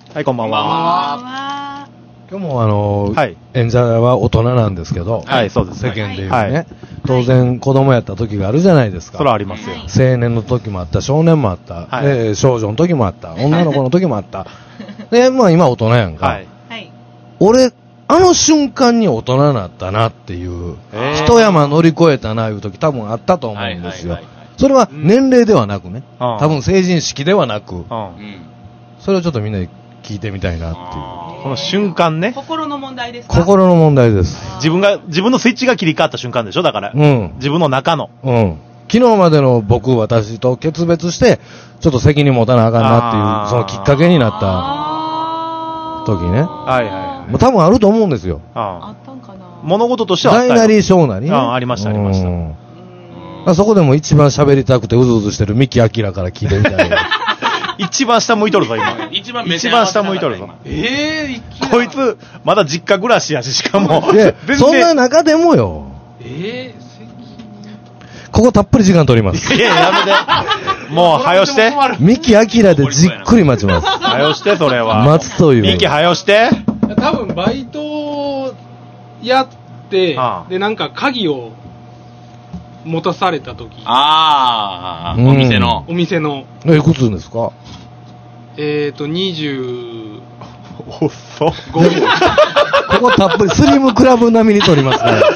はい、こんばんは。 今日も演者は大人なんですけど、 はい、そうですね。 世間で言うね、当然子供やった時があるじゃないですか。 それはありますよ。 青年の時もあった、少年もあった、少女の時もあった、女の子の時もあった。で、まあ今大人やんか。俺、あの瞬間に大人になったなっていう、一山乗り越えたないう時多分あったと思うんですよ。それは年齢ではなくね、多分成人式ではなく、それをちょっとみんなに聞いてみたいなっていう。 この瞬間ね。 心の問題ですか？ 心の問題です。 自分のスイッチが切り替わった瞬間でしょだから。自分の中の。 昨日までの僕、私と決別して、ちょっと責任持たなあかんなっていう、そのきっかけになった時ね。もう多分あると思うんですよ。 あったんかな。 物事としてはあったよ。 大なり小なりね。 ありました、ありました。 そこでも一番喋りたくてうずうずしてる三木明から聞いてみたいな。 一番下向いとるぞ、今。一番下向いとるぞ。こいつ、まだ実家暮らしやし、しかも。 そんな中でもよ。ここたっぷり時間取ります。 いや、やめて。もう、はよして。 三木明でじっくり待ちます。 はよして、それは。 待つという。 三木はよして。 多分、バイトやって、で、なんか鍵を持たされた時。 お店の。 いくつですか 25。 遅っ。 ここたっぷり、スリムクラブ並みに取りますね。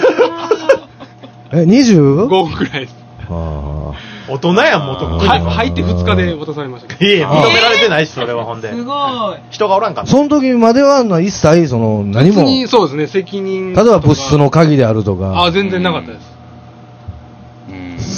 25くらいです。 大人やん、元々。 入って2日で渡されましたけど。 いや、認められてないし、それはほんで。 すごい。 人がおらんかった。 その時までは一切、何も。 そうですね、責任。 例えば物質の鍵であるとか。 全然なかったです。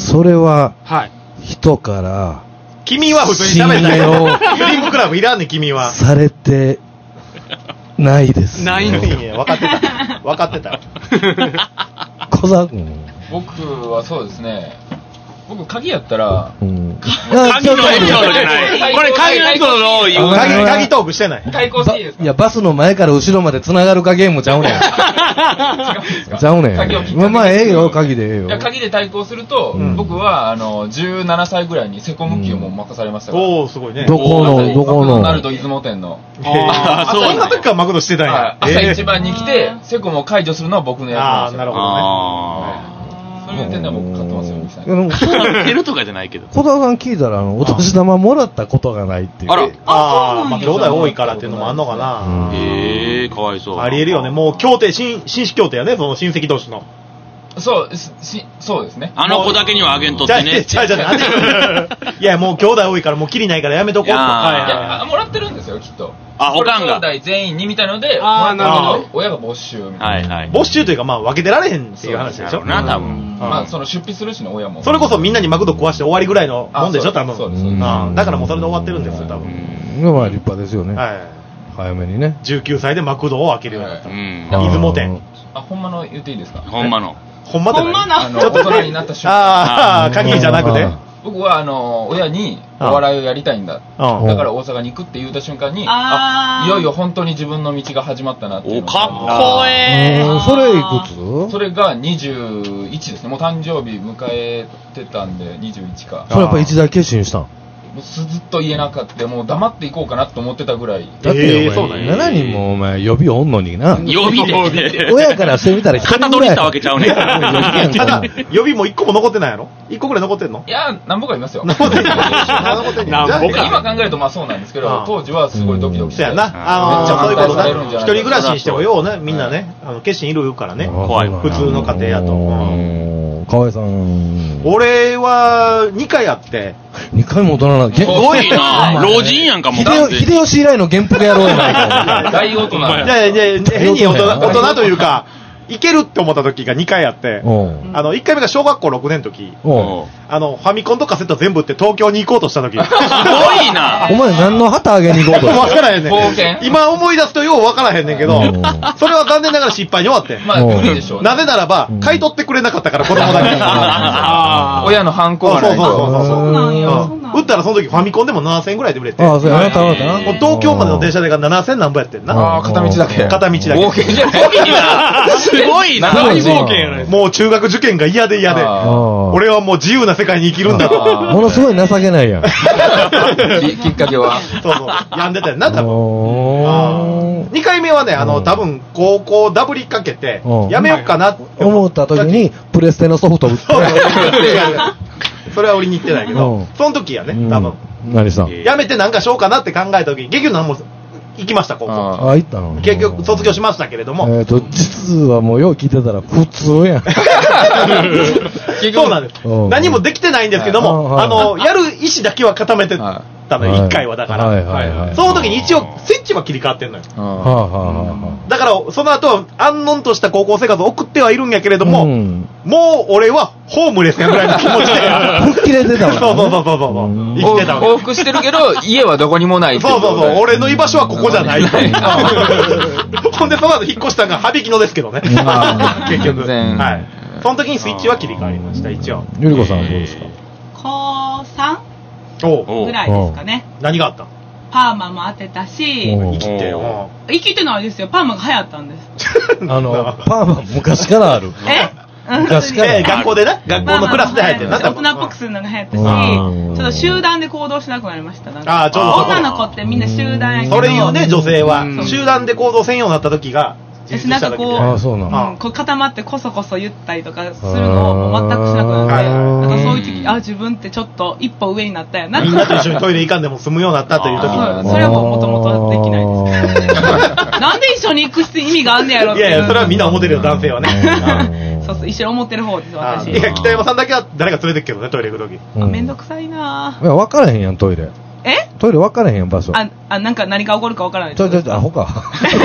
それは、人から、 君は普通に喋ったよ。スリムクラブいらんね、君は。 されて、ないです。 ないんですよ。分かってた。分かってた。 小沢君。 僕はそうですね。僕、鍵やったら、 鍵のエピソードじゃない。これ鍵のエピソードを言う。 鍵トークしてない。 対抗していいですか？ いや、バスの前から後ろまで繋がるかゲームちゃうねん。ちゃうねん。まあ、ええよ、鍵でええよ。 いや、鍵で対抗すると、僕は、17歳ぐらいにセコム級も任されましたから。 おー、すごいね。 どこのマクドナルド出雲店の。 そんな時からマクドしてたんや。 朝一番に来て、セコムを解除するのは僕のやつでした。 なるほどね。 そういう点では僕買ってますよ、ミキさん。 買ってるとかじゃないけど。 小田さん聞いたら、お年玉もらったことがないっていう。 あら。 まあ、兄弟多いからっていうのもあんのかな。 かわいそう。 ありえるよね。もう、協定、紳士協定やね、その親戚同士の。 そうですね。 あの子だけにはあげんとってね。 いや、もう兄弟多いから、もうきりないからやめとこうと。 いや、もらってるんですよ、きっと。 おかんが。 兄弟全員にみたいので、 なるほど。 親が没収みたいな。 没収というか、まあ、分けてられへんっていう話でしょ。 な、多分。 まあ、出費するしの親も。 それこそみんなにマクド壊して終わりぐらいのもんでしょ、多分。 そうです。 だからもうそれで終わってるんですよ、多分。 まあ、立派ですよね。早めにね。 19歳でマクドを開けるようになった。出雲店。 ほんまの言っていいですか？ ほんまの。 ほんまだね。 ちょっと大人になった瞬間。 鍵じゃなくて。 僕は親にお笑いをやりたいんだ。だから大阪に行くって言った瞬間に、いよいよ本当に自分の道が始まったなっていう。 かっこええ。 それいくつ？ それが21ですね。もう誕生日迎えてたんで、21か。 それやっぱ一大決心したん？ ずっと言えなかった。もう黙っていこうかなと思ってたぐらい。 だってお前7人もお前予備おんのにな。 予備で。 親からしてみたら型取りしたわけちゃうね。 ただ予備も1個も残ってないやろ？1個ぐらい残ってんの？ いや、何ぼかいますよ。 何ぼか今考えるとまあそうなんですけど、当時はすごいドキドキして。 そうやな。そういうことな。一人暮らしにしてもようね、みんなね、決心いるからね。 怖い。 普通の家庭やと。 河合さん。 俺は2回あって。 2回も大人な。 すごいな。老人やんかもう。 秀吉以来の元服やろうやないか。 大大人。 いや変に大人というか、いけるって思った時が2回あって、1回目が小学校6年の時、ファミコンとカセット全部って東京に行こうとした時。すごいな。 お前何の旗あげに行こうとした？ 分からへんねん。今思い出すとよう分からへんねんけど、それは残念ながら失敗に終わって。 まあ無理でしょう。 なぜならば、買い取ってくれなかったから子供だけ。 親の反抗がない。 そう。 売ったらその時ファミコンでも7000円ぐらいで売れて。 ああ、そうやな、たまたな。 東京までの電車代が7000何ぼやってんな。 ああ、片道だけ。 片道だけ。 冒険じゃないすごいな。 大冒険やないですか。 もう中学受験が嫌で嫌で。俺はもう自由な世界に生きるんだと。 ものすごい情けないやん。 きっかけは。 そうそう。病んでたよな、多分。2回目はね、多分、高校ダブりかけて、やめようかなって思った時に、プレステのソフト売って。 それは売りに行ってないけど、その時やね、多分。 何さん。 やめてなんかしようかなって考えた時に、結局何も行きました、高校。 あ、行ったの結局、卒業しましたけれども。 実はもうよう聞いてたら普通やん。 そうなんです。何もできてないんですけども、やる意思だけは固めてたのよ、1回はだから。その時に一応、スイッチは切り替わってんのよ。だから、その後は、安穏とした高校生活を送ってはいるんやけれども、もう俺はホームレスやぐらいの気持ちで。 吹っ切れてたわ。 そう。生きてたわ。 往復してるけど、家はどこにもない。 そう。俺の居場所はここじゃない。ほんで、その後引っ越したのが、羽曳野ですけどね。結局。はい。その時にスイッチは切り替わりました、一応。 ゆりこさんはどうですか？ 高 3? ぐらいですかね。 何があった？ パーマも当てたし、 生きてよ。 生きてないですよ。パーマが流行ったんです。 パーマ昔からある。昔から学校でね、学校のクラスで流行ってるな。 大人っぽくするのが流行ったし、ちょっと集団で行動しなくなりました。 あ、ちょうど女の子ってみんな集団やけど。 それ言うね、女性は。集団で行動せんようになった時が、 なんかこう固まってこそこそ言ったりとかするのを全くしなくなって、なんかそういう時、自分ってちょっと一歩上になったやな。 みんなと一緒にトイレ行かんでも済むようになったという時に。 それはもともとできないです。なんで一緒に行く意味があんねやろって。 いや、それはみんな思ってるよ、男性はね。 そう、一緒に思ってる方です、私。 いや、北山さんだけは誰か連れてくけどね、トイレ行く時。 めんどくさいなぁ。 いや、分からへんやん、トイレ。トイレ分からへんやん、場所。 なんか何が起こるか分からない。 アホか。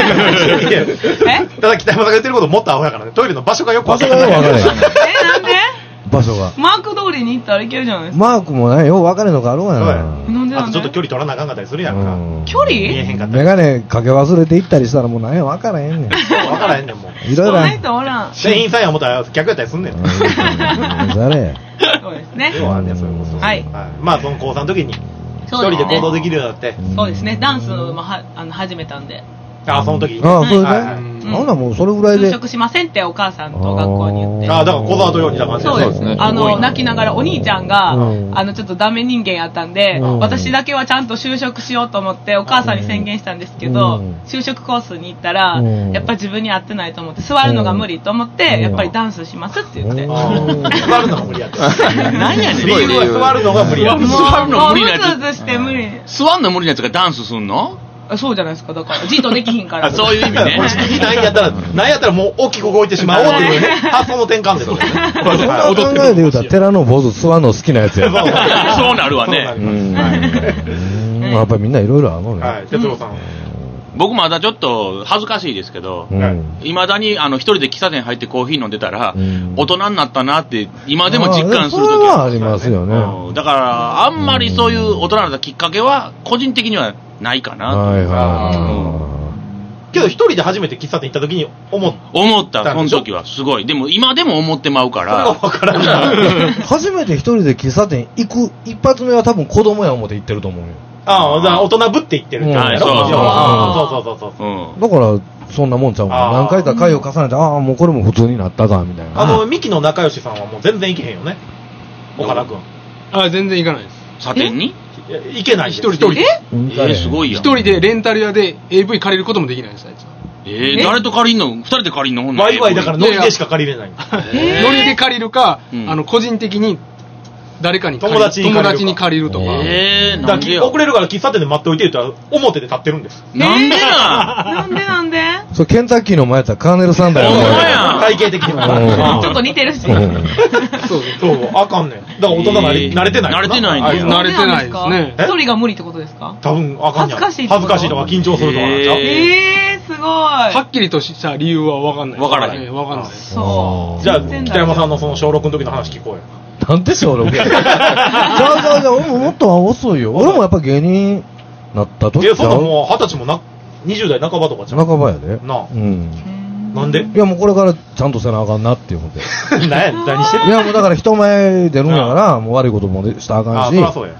ただ北山さんが言ってることもっとアホやからね。トイレの場所がよく分からない。 なんで場所が。 マーク通りに行ったらいけるじゃないですか。 マークもね、よう分かれんのがあるわな。 なんであとちょっと距離取らなあかんかったりするやんか。 距離？ 見えへんかった。 メガネかけ忘れて行ったりしたらもう何や分からへんねん。 分からへんねん、もう。 いろいろ。 店員さんや思ったら逆やったりすんねん。 誰？ そうですね。 要はあんねん、そういうこと。はい。まあ、その高3の時に、一人で行動できるようになって。 そうですね。ダンスも始めたんで。 あ、その時に。 ああ、そうですね。なんだもうそれぐらいで。 就職しませんってお母さんと学校に言って。 ああ、だから小沢とようにだからそうですね。泣きながらお兄ちゃんが、ちょっとダメ人間やったんで、私だけはちゃんと就職しようと思ってお母さんに宣言したんですけど、就職コースに行ったら、やっぱり自分に合ってないと思って、座るのが無理と思って、やっぱりダンスしますって言って。 座るのが無理やった。 何やねん。 理由は座るのが無理やった。 座るの無理なやつ。 もううつうつして無理。 座んの無理なやつがダンスすんの？ そうじゃないですか。だからじっとできひんから。 そういう意味ね。 これできないんやったら、なんやったらもう大きく動いてしまおうっていうね、発想の転換でとかね。 考えで言うたら寺の坊主座るの好きなやつや。 そうなるわね。 やっぱりみんないろいろあるのね。 はい、哲郎さん。 僕まだちょっと恥ずかしいですけど、いまだに一人で喫茶店入ってコーヒー飲んでたら、大人になったなって今でも実感するときはありますよね。 だからあんまりそういう大人になったきっかけは個人的にはないかな。 けど一人で初めて喫茶店行った時に思った。 その時はすごい。でも今でも思ってまうから。 それが分からない。 初めて一人で喫茶店行く一発目は多分子供や思って行ってると思うよ。 ああ、大人ぶって言ってるってことやろ。そう。 だから、そんなもんちゃうもん。何回か回を重ねて、ああ、もうこれも普通になったか、みたいな。 ミキの仲良しさんはもう全然行けへんよね。岡田くん。 全然行かないです。 査定に行けない。 一人で。 すごいやん。 一人でレンタル屋で AV 借りることもできないです、あいつは。 誰と借りんの？二人で借りんの？ ワイワイだからノリでしか借りれない。 ノリで借りるか、個人的に誰かに友達に借りるとか。 なんで遅れるから喫茶店で待っておいて言ったら表で立ってるんです。 なんでなんでそう、ケンタッキーの前やったらカーネル・サンダーや体型的にも。 ちょっと似てるし。 そう、あかんねん。だから大人慣れてない。 慣れてない慣れてないですね。 一人が無理ってことですか？ 多分あかんねん。恥ずかしいとか緊張するとかなんちゃう？ すごい。 はっきりとした理由は分かんない。 分からない。 そう。 じゃあ、北山さんのその小6の時の話聞こうよ。 なんで小6や。じゃあ、俺ももっと遅いよ。俺もやっぱ芸人なった時。 いや、そんなもう20歳も20代半ばとかじゃん。 半ばやで。 なんで？ いや、もうこれからちゃんとせなあかんなって思って。 何してる？ いや、もうだから人前出るんやから、もう悪いこともしたらあかんし。 そりゃそうや。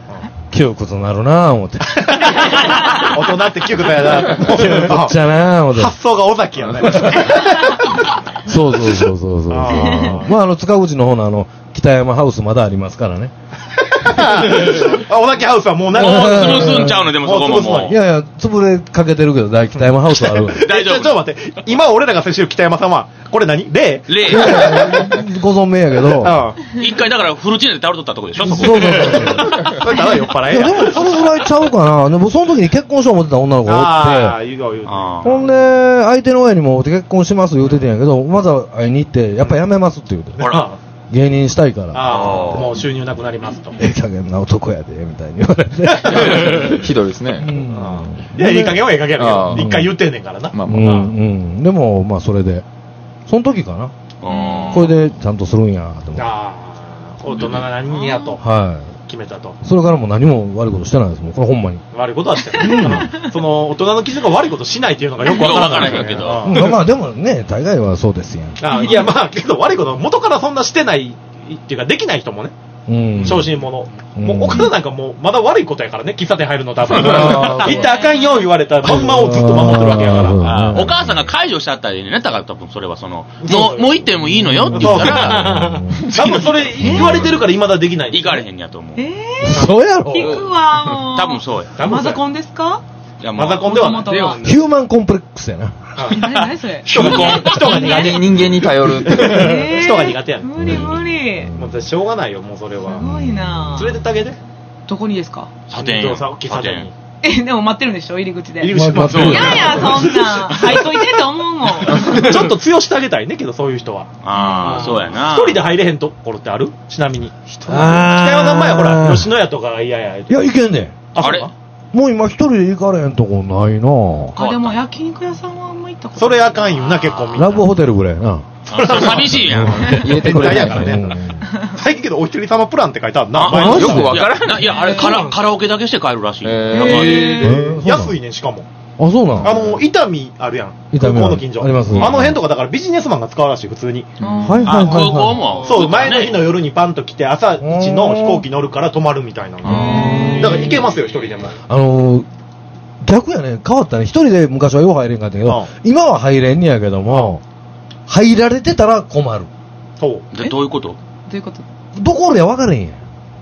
窮屈なるなぁ、思って。 大人って窮屈やな。 窮屈じゃなぁ、思って。 発想が尾崎やね。 そう。まあ、塚口の方の北山ハウスまだありますからね。 尾崎ハウスはもう潰すんちゃうの、でもそこももう。いや、潰れかけてるけど、北山ハウスある。 大丈夫。ちょっと待って。今俺らが接してる北山さんは、これ何例ご存命やけど。 一回だからフルチネで倒れとったとこでしょ、そこ。 そう。それただ酔っ払いや。 でもそれぐらいちゃうかな。でもその時に結婚しよう思ってた女の子がおって。ほんで、相手の親にも結婚します言うててんやけど、まずは会いに行って、やっぱやめますって言うて。芸人したいから。 もう収入なくなりますと。 加減な男やで、みたいに言われて。 ひどいですね。 いや、いい加減はええ加減やけど、一回言ってんねんからな。 でも、まあ、それで、その時かな。これでちゃんとするんや、と思って。 大人が何やと。 はい。 決めたと。 それからも何も悪いことしてないですもん、これほんまに。 悪いことはしてない。その、大人の基準が悪いことしないっていうのがよくわからないけど。 まあでもね、大概はそうですやん。 いや、まあ、けど悪いこと、元からそんなしてないっていうか、できない人もね。小心者。もう、岡田なんかもう、まだ悪いことやからね、喫茶店入るの多分。行ったらあかんよ言われたら、まんまをずっと守ってるわけやから。 お母さんが解除しちゃったりね、だから多分それはその、もう行ってもいいのよって言ったら、 多分それ言われてるから未だできない。 行かれへんやと思う。 そうやろ。 行くわ、もう。 多分そうや。 マザコンですか？ いや、マザコンではない。 ヒューマンコンプレックスやな。 何それ？ 人が苦手。 人間に頼る。 人が苦手やねん。 無理。 もうしょうがないよ、もうそれは。 すごいな。 連れてってあげて。 どこにですか？ 喫茶店に。でも待ってるんでしょ、入り口で。 入り口待ってる。 いやそんな。入っといてと思うもん。 ちょっと強してあげたいねけど、そういう人は。 そうやな。 一人で入れへんところってある？ちなみに。北山さん前ほら、吉野家とかが嫌や。 いや、いけんねん。 あれ？ もう今一人で行かれへんとこないな。 でも焼肉屋さんはあんま行ったことそれあかんよな、結構みんな。 ラブホテルぐらいな。 寂しいやん。 入れてくれやからね。最近けどお一人様プランって書いてあるな。 よくわからない。 いや、あれカラオケだけして帰るらしい。 安いねん、しかも。 あ、そうなの？ 伊丹あるやん。 空港の近所。 あります。 あの辺とかだからビジネスマンが使うらしい、普通に。 はい。 空港も。 そう、前の日の夜にパンと来て、朝一の飛行機乗るから泊まるみたいな。だから行けますよ、一人でも。 逆やね、変わったね。一人で昔はよう入れんかったけど、今は入れんねやけども、入られてたら困る。 そう。で、どういうこと？ どういうこと？ どこで分かれんやん。例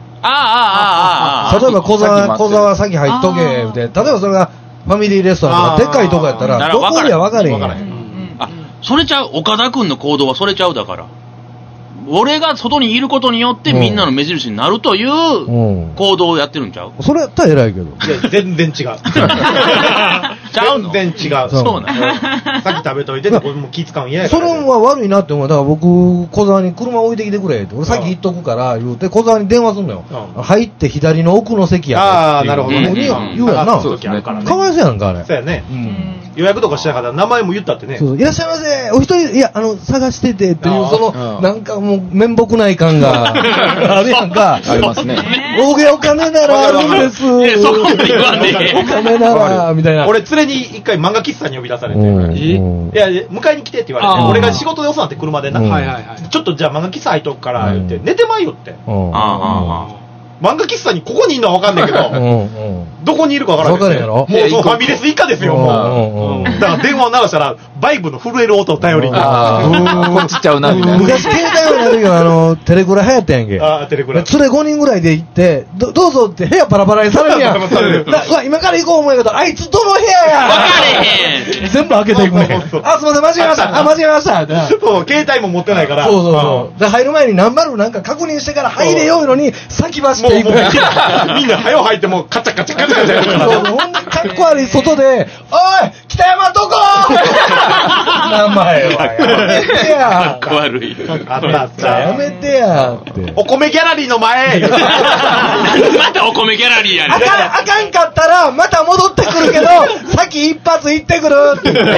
えば小沢先入っとけ、みたいな。例えばそれがファミリーレストランとか、でっかいとこやったら、どこで分かれんやん。 それちゃう、岡田くんの行動はそれちゃうだから。俺が外にいることによってみんなの目印になるという行動をやってるんちゃう？ それやったら偉いけど。 いや、全然違う。ちゃうの？全然違う。 そうなの？ さっき食べといてって、これも気使うん嫌やから。それは悪いなって思う。だから僕、小沢に車置いてきてくれって。俺さっき言っとくから言うて、小沢に電話すんのよ。入って左の奥の席や。 ああ、なるほどね。 言うやんな。 そうですね。かわいそうやんか、あれ。 そうやね。予約とかしなかったら名前も言ったってね。 いらっしゃいませ、お一人、いや、探しててっていう、その、なんかもう、面目ない感があるやんか。 ありますね。 お金ならあるんです。 いや、そこまで言わんで。 お金なら、みたいな。 俺、連れに一回漫画喫茶に呼び出されて。いや、迎えに来てって言われて、俺が仕事で遅なって車でな。ちょっとじゃあ漫画喫茶入っとくから、言って、寝てまいよって。漫画喫茶にここにいるのは分かんないけど、どこにいるか分からない。もうファミレス以下ですよ、もう。だから電話を鳴らしたら、バイブの震える音を頼りに。 こっちちゃうな、みたいな。 昔携帯の時はテレクラ流行ったやんけ。 テレクラ。 連れ5人ぐらいで行って、どうぞって部屋パラパラにされるやん。今から行こう思うけど、あいつどの部屋や分かれへん。 全部開けていくね。あ、すいません、間違えました。間違えました。 そう、携帯も持ってないから。 そう。で、入る前に何バルなんか確認してから入れようのに、先走っていく。 みんな早入ってもうカチャカチャカチャカチャやるから。 ほんでかっこ悪い外で、おい北山どこ名前はやめてや。 かっこ悪い。 やめてやって。 お米ギャラリーの前またお米ギャラリーやねん。 あかんかったらまた戻ってくるけど、先一発行ってくるって言って。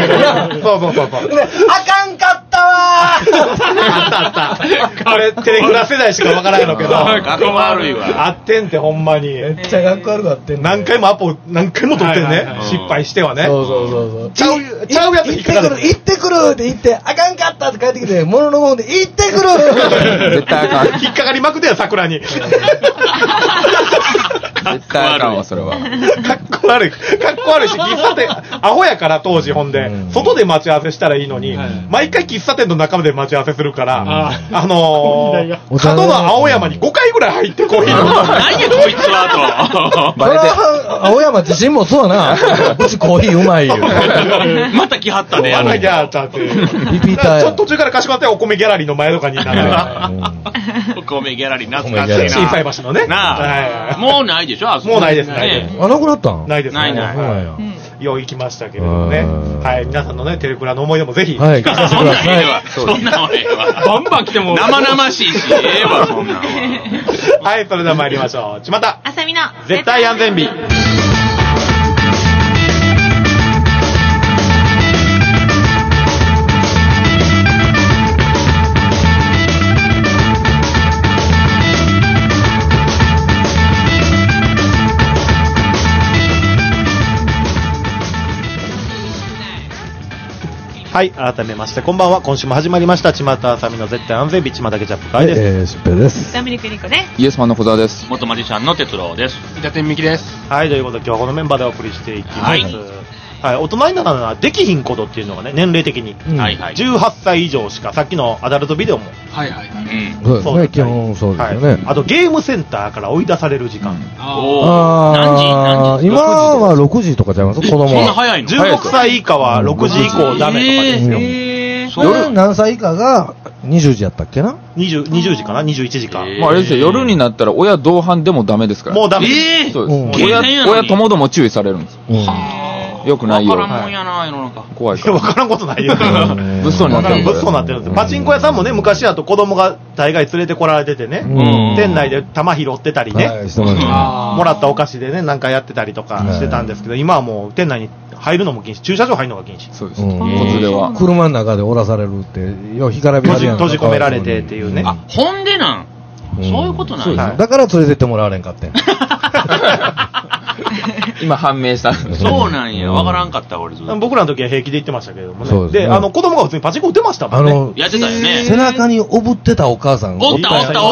そう。 あかんかったわあった。これテレクラ世代しかわからないのけど。 かっこ悪いわ。 あってんってほんまに。 めっちゃかっこ悪かってん。 何回もアポ何回も取ってんね。失敗してはね。 そう。 ちゃうやつ引っかかる。 行ってくるって言って、あかんかったって帰ってきて、物のもんで行ってくる絶対あかん。 引っかかりまくってよ、桜に。 絶対あかんわ、それは。 かっこ悪いし、喫茶店、アホやから当時ほんで、外で待ち合わせしたらいいのに、毎回喫茶店の中で待ち合わせするから、角の青山に5回ぐらい入ってコーヒー飲む。 何やこいつはと。 バレて。青山自身もそうな。うちコーヒーうまいよ。 また来はったね。 また来はったって。 リピーターや。 ちょっと途中からかしこまってお米ギャラリーの前とかになる。 お米ギャラリー懐かしいな。 小さい橋のね。 なあ。もうないでしょ、 もうないですね。 なくなったん？ ないです。 ない。 よう行きましたけれどもね。はい、皆さんのね、テレクラの思い出もぜひ。 はい、聞かせてください。 そんなんはええわ。 バンバン来ても。 生々しいし、ええわ、そんなんは。 はい、それでは参りましょう。ちまた。 あさみの。 絶対安全日。はい、改めましてこんばんは。今週も始まりましたちまたあさみの絶対安全日、ちまたケチャップ会です。 しっぺです。 ダミリクリコです。 イエスマンの小沢です。 元マジシャンの哲郎です。 伊達美希です。 はい、ということで今日はこのメンバーでお送りしていきます。はい、大人にならなできひんことっていうのがね、年齢的に、18歳以上しか、さっきのアダルトビデオも、 そうですね、基本そうですよね。 あとゲームセンターから追い出される時間。 何時今は6時とかちゃいます？子供は。 そんな早いの ？16歳以下は6時以降ダメとかですよ。 夜何歳以下が20時やったっけな ？20時かな ?21 時か。 まああれですよ、夜になったら親同伴でもダメですから。 もうダメ。 そうです。親ともども注意されるんです。よくないよ。 わからんもんやな、世の中。 怖いから。 わからんことないよ。 物騒になってる。 物騒になってるんです。パチンコ屋さんもね、昔だと子供が大概連れてこられててね、店内で玉拾ってたりね、もらったお菓子でね、なんかやってたりとかしてたんですけど、今はもう店内に入るのも禁止、駐車場入るのが禁止。 そうです。子連れは。 車の中で降らされるって、よう干からびられやん。 閉じ込められてっていうね。 あ、ほんでなん。そういうことなんだ。だから連れてってもらわれんかってん。 今判明した。 そうなんや。わからんかった、俺ずっと。 僕らの時は平気で言ってましたけれどもね。で、子供が普通にパチンコ打ってましたもんね。 やってたよね。 背中におぶってたお母さん。 おった。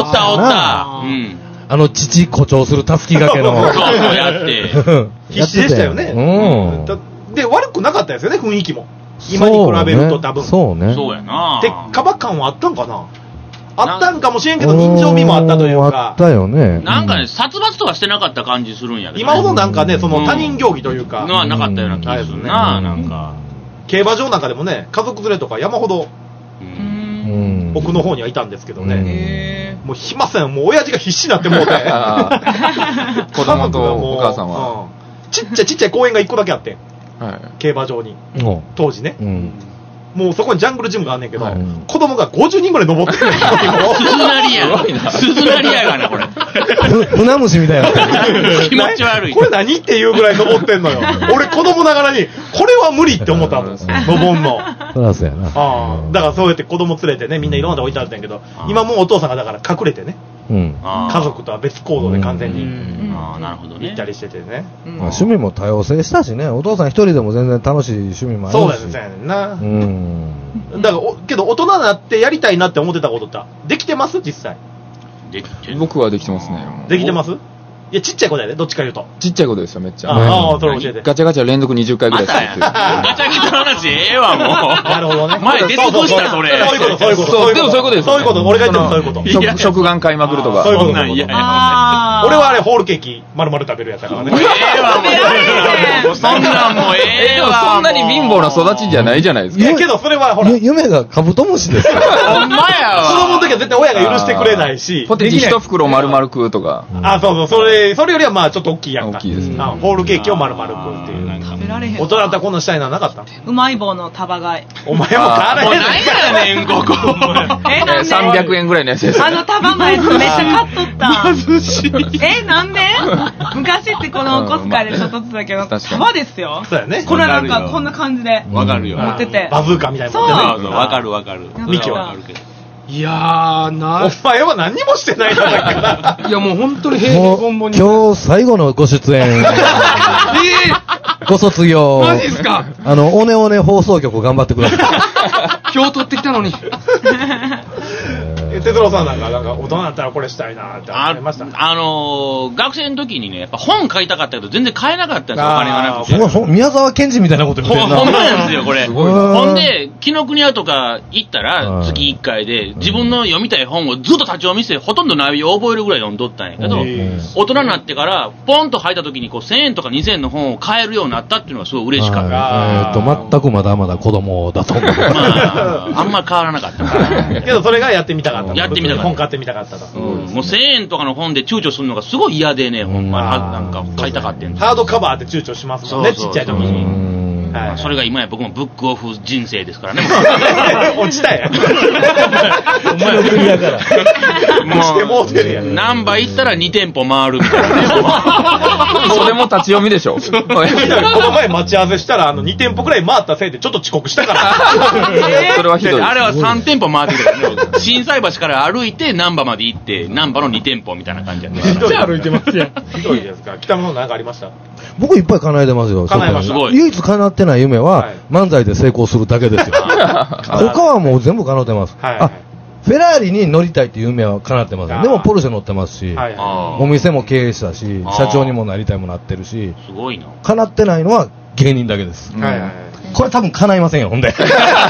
父誇張するたすきがけの。 そうやって。 必死でしたよね。で、悪くなかったですよね、雰囲気も。今に比べると多分。 そうね。 そうやな。 で、カバ感はあったんかな？あったんかもしれんけど、人情味もあったというか。 あったよね。 なんかね、殺伐とはしてなかった感じするんやけど。 今ほどなんかね、その他人行儀というか。 のはなかったような気がするな、なんか。 競馬場なんかでもね、家族連れとか山ほど、奥の方にはいたんですけどね。もう暇せん、もう親父が必死になってもうて。 子供とお母さんは。 ちっちゃい公園が1個だけあって。競馬場に。当時ね。もうそこにジャングルジムがあんねんけど、子供が50人ぐらい登ってるんですよ。 鈴なりや。鈴なりやがな、これ。 船虫みたいな。 気持ち悪い。 これ何っていうぐらい登ってんのよ。俺子供ながらに、これは無理って思ったもん。登んの。 そうやな。 だからそうやって子供連れてね、みんないろんなとこ置いてあったんやけど、今もうお父さんがだから隠れてね。家族とは別行動で完全になるほどね。 行ったりしててね。 趣味も多様性したしね、お父さん一人でも全然楽しい趣味もあるし。 そうですね。だからけど大人になってやりたいなって思ってたことってできてます？実際。 僕はできてますね。 できてます？いや、ちっちゃい子だよね、どっちか言うと。 ちっちゃい子ですよ、めっちゃ。 それ教えて。 ガチャガチャ連続20回ぐらいしてる。 ガチャガチャの話ええわ、もう。 なるほどね。 前出てこした、それ。 そういうこと。 でもそういうことです。 そういうこと、俺が言ってもそういうこと。 食玩買いまくるとか。 そういうこと。 俺はあれ、ホールケーキ、丸々食べるやつだからね。 ええわ、もう。そんなんもうええわ。 そんなに貧乏な育ちじゃないじゃないですか。 いや、けどそれは、ほら。 夢がカブトムシですよ。 ほんまやわ。 子供の時は絶対親が許してくれないし。 ポテチ一袋丸々食うとか。 そう、それよりはまあちょっと大きいやんか。 大きいですね。 ホールケーキを丸々食うっていう。 食べられへん。 大人だったらこんなんしたいのはなかった？ うまい棒の束買い。 お前も買わない。 もう何やねん、ここ。 300円ぐらいのやつです。 束のやつめっちゃ買っとった。貧しい。なんで？昔ってこのコスカでちょっとずつだけど、束ですよ。 そうやね。 これなんかこんな感じで。 わかるよ。 持ってて。 バズーカみたいな持ってね。わかる。 ミキは。 いやー、 お前は何にもしてないんだから。 いやもう本当に平均本物に。 今日最後のご出演。ご卒業。 マジっすか？ おねおね放送局頑張ってください。 今日取ってきたのに。 哲郎さんなんか大人だったらこれしたいなって思いました。 学生の時にね、やっぱ本買いたかったけど全然買えなかったんですよ、お金がなくて。 宮沢賢治みたいなこと言ってるな。 ほんまなんですよ、これ。ほんで、紀ノ国屋とか行ったら、月1回で、自分の読みたい本をずっと立ち読みして、ほとんど内容を覚えるぐらい読んどったんやけど、大人になってから、ポンと入った時に1000円とか2000円の本を買えるようになったっていうのがすごい嬉しかった。 全くまだまだ子供だと思う。 あんま変わらなかったから。 けどそれがやってみたかった。 やってみたかった。 本買ってみたかったと。 もう1000円とかの本で躊躇するのがすごい嫌でね、ほんまなんか買いたかってんハードカバーって躊躇しますもんね、ちっちゃい時に。 それが今や僕もブックオフ人生ですからね。 落ちたやん。 お前の国やから。 もう、ナンバー行ったら2店舗回るみたいなね。 それも立ち読みでしょ。この前待ち合わせしたら、2店舗くらい回ったせいでちょっと遅刻したから。 それはひどい。 あれは3店舗回ってくる。心斎橋から歩いて、ナンバーまで行って、ナンバーの2店舗みたいな感じやね。 ひどい歩いてますやん。ひどいですか。北村なんかありました？ 僕いっぱい叶えてますよ。 叶えました。 唯一叶ってない夢は、漫才で成功するだけですよ。他はもう全部叶ってます。フェラーリに乗りたいっていう夢は叶ってます。でもポルシェ乗ってますし、お店も経営したし、社長にもなりたいもなってるし、 すごいな。 叶ってないのは芸人だけです。これ多分叶いませんよ、ほんで。 まだ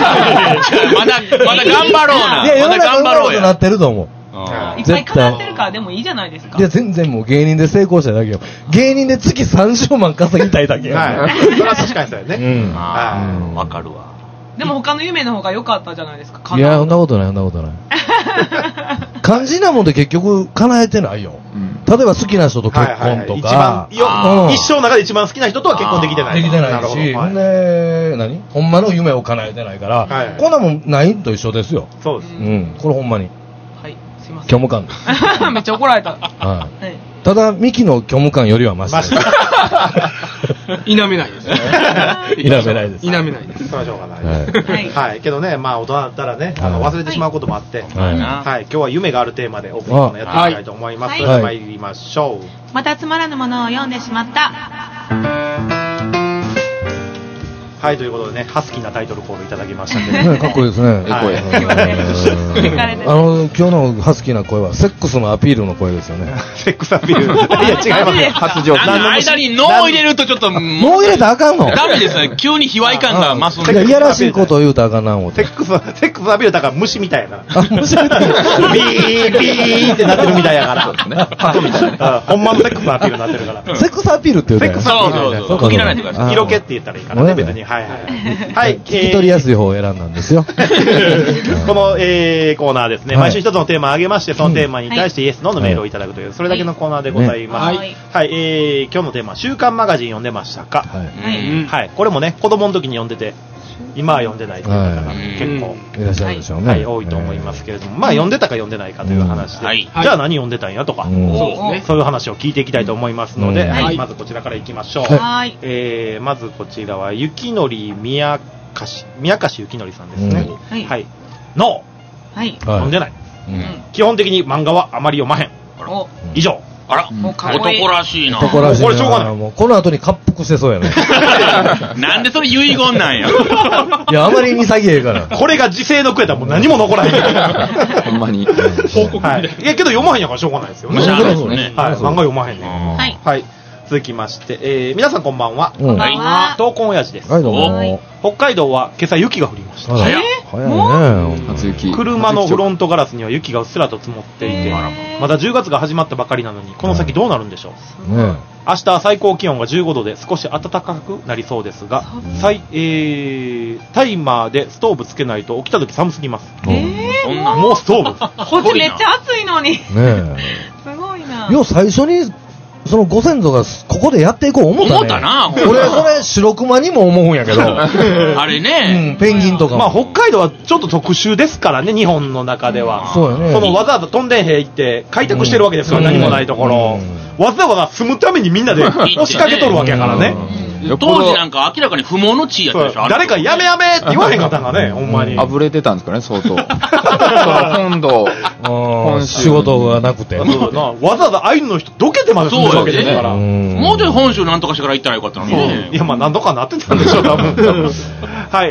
頑張ろうな。 いや、世の中うまいことなってると思う。 いっぱい叶ってるからでもいいじゃないですか。 いや、全然もう芸人で成功しただけよ。芸人で月30万稼ぎたいだけよ。 それは確かにそうやね。 わかるわ。 でも他の夢の方が良かったじゃないですか。 いや、そんなことない、そんなことない。肝心なもんで結局叶えてないよ。例えば好きな人と結婚とか。 一生の中で一番好きな人とは結婚できてない。 できてないし、ほんで、ほんまの夢を叶えてないから、こんなもんないと一緒ですよ。 そうです。 これほんまに。 はい、すいません。 虚無感です。 めっちゃ怒られた。 ただ、ミキの虚無感よりはマシです。 否めないです。 否めないです。 否めないです。 それはしょうがない。はい。けどね、大人だったらね、忘れてしまうこともあって、はい。今日は夢があるテーマでオープニングのやっていきたいと思います。それでは参りましょう。 またつまらぬものを読んでしまった。 はい、ということでね、ハスキーなタイトルコールいただきましたけどね、かっこいいですね。今日のハスキーな声は、セックスのアピールの声ですよね。 セックスアピール。いや、違いますよ。 発情期。 間に脳を入れるとちょっと、 脳入れたらあかんの？ ダメですね。急に卑猥感が増すんで。 いやらしいことを言うたらあかんな思って。 セックスアピールだから虫みたいやから。虫みたいな。ビーってなってるみたいやから。 鳩みたいな。 ほんまのセックスアピールになってるから。 セックスアピールって言うたら。 そう。区切らないでください。 色気って言ったらいいからね、別に。はいはい。はい。 聞き取りやすい方を選んだんですよ。 この、コーナーですね、毎週一つのテーマを挙げまして、そのテーマに対してイエス、ノーのメールをいただくという、それだけのコーナーでございます。はい。今日のテーマ、週刊マガジン読んでましたか？はい。これもね、子供の時に読んでて、今は読んでないという方が結構いらっしゃるでしょうね。 はい、多いと思いますけれども、読んでたか読んでないかという話で、じゃあ何読んでたんやとか、そういう話を聞いていきたいと思いますので、まずこちらからいきましょう。まずこちらは、雪のり宮歌詞雪のりさんですね。はい。ノー。読んでない。基本的に漫画はあまり読まへん。以上。 あら、男らしいな。 男らしいな。 これしょうがない。 この後に滑腹してそうやね。 なんでそれ遺言なんや。 いや、あまりに詐欺ええから。 これが時世の句やったらもう何も残らへん。 ほんまに。 報告みたい。いや、けど読まへんやからしょうがないですよね。 そうですね。 はい、漫画読まへんね。はい。続きまして、皆さんこんばんは。闘魂親父です。 はい、どうも。 北海道は今朝雪が降りました。 早いね。 初雪。 車のフロントガラスには雪がうっすらと積もっていて、まだ10月が始まったばかりなのに、この先どうなるんでしょう。明日は最高気温が15度で少し暖かくなりそうですが、タイマーでストーブつけないと起きた時寒すぎます。もうストーブ。 こっちめっちゃ暑いのに。 すごいな。 よう最初にそのご先祖がここでやっていこう思ったね。 思ったな。 俺それ白熊にも思うんやけど。 あれね。 ペンギンとかも。 北海道はちょっと特殊ですからね、日本の中では。 そうよね。 そのわざわざトンデン兵行って開拓してるわけですから、何もないところ。わざわざ住むためにみんなで押しかけとるわけやからね。 当時なんか明らかに不毛の地位やったでしょ。 誰かやめやめって言わへんかったんかね、ほんまに。 あぶれてたんですかね、相当。本仕事がなくて。 わざわざアイヌの人どけてまで住んでるわけですから。 もうちょい本州なんとかしてから行ったらよかったのにね。 いや、まあ何とかなってたんでしょう、多分。はい、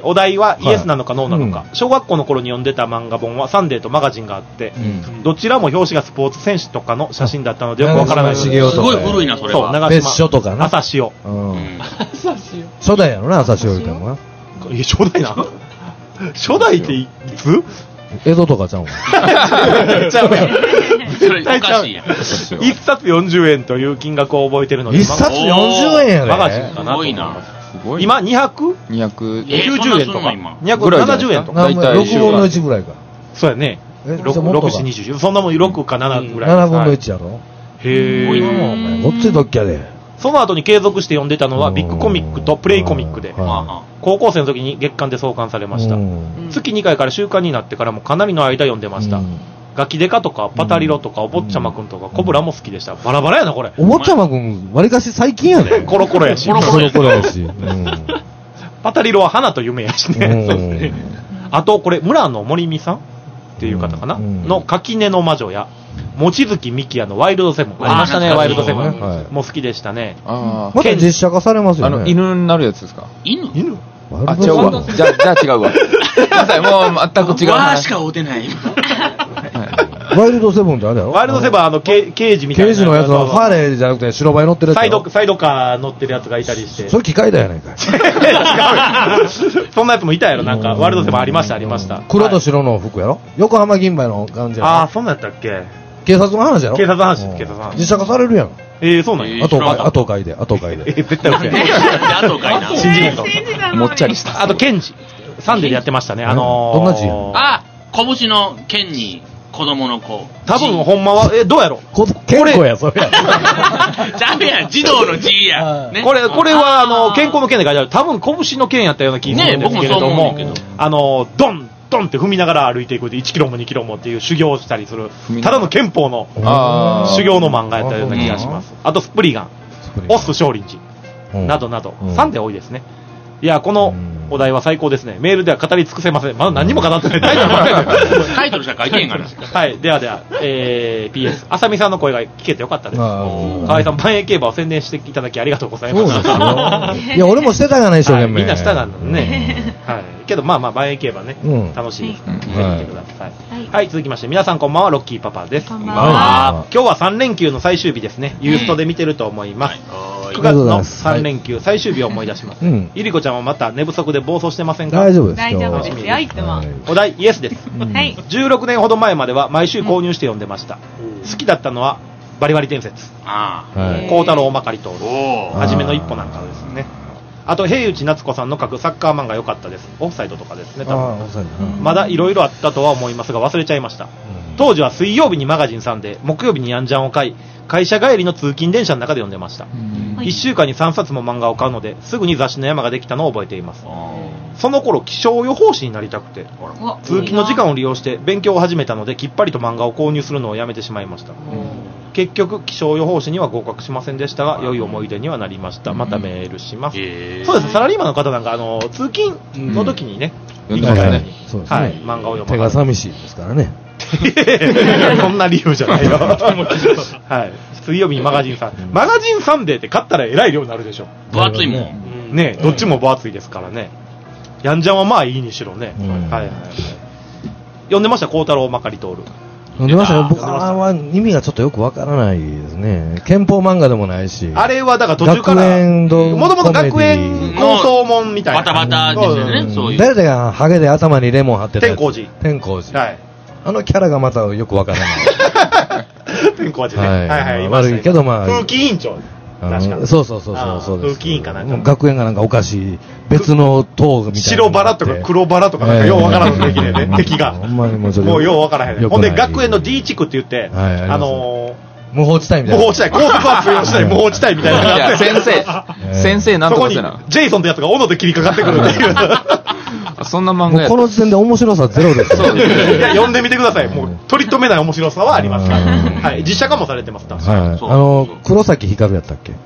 お題はイエスなのかノーなのか。小学校の頃に読んでた漫画本はサンデーとマガジンがあって、どちらも表紙がスポーツ選手とかの写真だったのでよくわからない。 すごい古いな、それは。 そう、長島。別所とかな。 朝潮。 初代やろな、朝潮言うてもな。 初代な初代っていつ江戸とかちゃうもん。 ちゃうやん。 絶対ちゃうやん。 1冊40円という金額を覚えてるので。 1冊40円やで。 マガジンかな。 すごいな。 今290円とか。270円とか。 大体6分の1ぐらいか。 そうやね。6、20。そんなもん6か7ぐらい。 7分の1やろ。 へぇごっつい時やで。 その後に継続して読んでたのはビッグコミックとプレイコミックで、高校生の時に月刊で創刊されました。月2回から週刊になってからもかなりの間読んでました。ガキデカとかパタリロとかお坊ちゃまくんとかコブラも好きでした。バラバラやなこれ。 お坊ちゃまくんわりかし最近やで。 コロコロやし。 コロコロやし。 パタリロは花と夢やしね。あとこれ村野森美さんっていう方かなの垣根の魔女や望月美紀也のワイルドセブンありましたね。ワイルドセブンも好きでしたね。 また実写化されますよね。 犬になるやつですか？ 犬あ、違うわ。じゃあ違うわ。もう全く違う。 わーしか会うてない。 ワイルドセブンってあれやろ？ ワイルドセブンは刑事みたいな。 刑事のやつはハーレーじゃなくて白バイ乗ってるやつ。 サイドカー乗ってるやつがいたりして。 それ機械だよねんか。 違う。そんなやつもいたやろ。なんかワイルドセブンありましたありました。 黒と白の服やろ？横浜銀杯の感じやろ。 ああ、そんなんやったっけ？ 警察の話やろ？ 警察の話。 実写化されるやん。 そうなんや。 後回で。 絶対嘘や。 後回な。 信じへんと。 もっちゃりした。 あと、ケンジ。サンデーでやってましたね。 どんな字？ あ、拳の剣に子供の子。 多分、ほんまは、どうやろ？ 健康や、それや。 ダメや、児童の字や。 これは、健康の剣で書いてある。多分、拳の剣やったような気がするんですけれども、ドンドンって踏みながら歩いていく1キロも2キロもっていう修行をしたりする、ただの憲法の修行の漫画やったような気がします。あと、スプリガン、オス少林寺、などなど、サンデー多いですね。いや、このお題は最高ですね。メールでは語り尽くせません。まだ何も語ってない。タイトルしか書いてへんから。 はい。では、PS。あさみさんの声が聞けてよかったです。河合さん、万栄競馬を宣伝していただきありがとうございます。 いや、俺もしてたがないでしょ、 みんなしたがるのね。はい。けど、まあ、万栄競馬ね、楽しいですから、ぜひ見てください。はい。続きまして、皆さんこんばんは、ロッキーパパです。今日は3連休の最終日ですね。ユーストで見てると思います。9月の3連休最終日を思い出します。ゆりこちゃんはまた寝不足で暴走してませんか？ 大丈夫です。 大丈夫ですよ、いつも。 お題、イエスです。16年ほど前までは毎週購入して読んでました。好きだったのはバリバリ伝説、孝太郎まかりとはじめの一歩なんかですね。あと平内夏子さんの書くサッカー漫画良かったです。オフサイドとかですね。多分まだいろいろあったとは思いますが忘れちゃいました。当時は水曜日にマガジンさんで木曜日にヤンジャンを買い、会社帰りの通勤電車の中で読んでました。1週間に3冊も漫画を買うのですぐに雑誌の山ができたのを覚えています。その頃気象予報士になりたくて通勤の時間を利用して勉強を始めたのできっぱりと漫画を購入するのをやめてしまいました。結局気象予報士には合格しませんでしたが良い思い出にはなりました。またメールします。そうです。サラリーマンの方なんか通勤の時にね、 読んでましたね。そうですね。 漫画を読む。 手が寂しいですからね。 そんな理由じゃないよ。はい。水曜日にマガジンさん。マガジンサンデーって買ったらえらい量になるでしょ。 分厚いもん。 ね、どっちも分厚いですからね。ヤンジャンはまあいいにしろね。はいはいはい。読んでました、孝太郎まかりとおる。 読んでましたよ。僕は意味がちょっとよくわからないですね。憲法漫画でもないし。 あれはだから途中から、もともと学園構想門みたいな。 バタバタですよね、そういう。 誰がハゲで頭にレモン貼ってたやつ。 天光寺。はい。 あのキャラがまたよくわからない。 天光寺ね。はいはい。 悪いけどまあ。 風紀委員長。確かそうそう。 風紀委員かなんか。 学園がなんかおかしい。別の塔みたいな。 白バラとか黒バラとかなんかようわからんできねえね。敵が。もうようわからへん。ほんで学園の D 地区って言って、 無法地帯みたいな。 無法地帯、高速アップ用地帯、無法地帯みたいな。 いや、先生なんとかせな。 ジェイソンってやつが斧で切りかかってくるっていう。 そんな漫画やこの時点で面白さゼロですよ。 いや、読んでみてください。もう、取り留めない面白さはあります。はい。実写化もされてます、確かに。 黒崎光やったっけ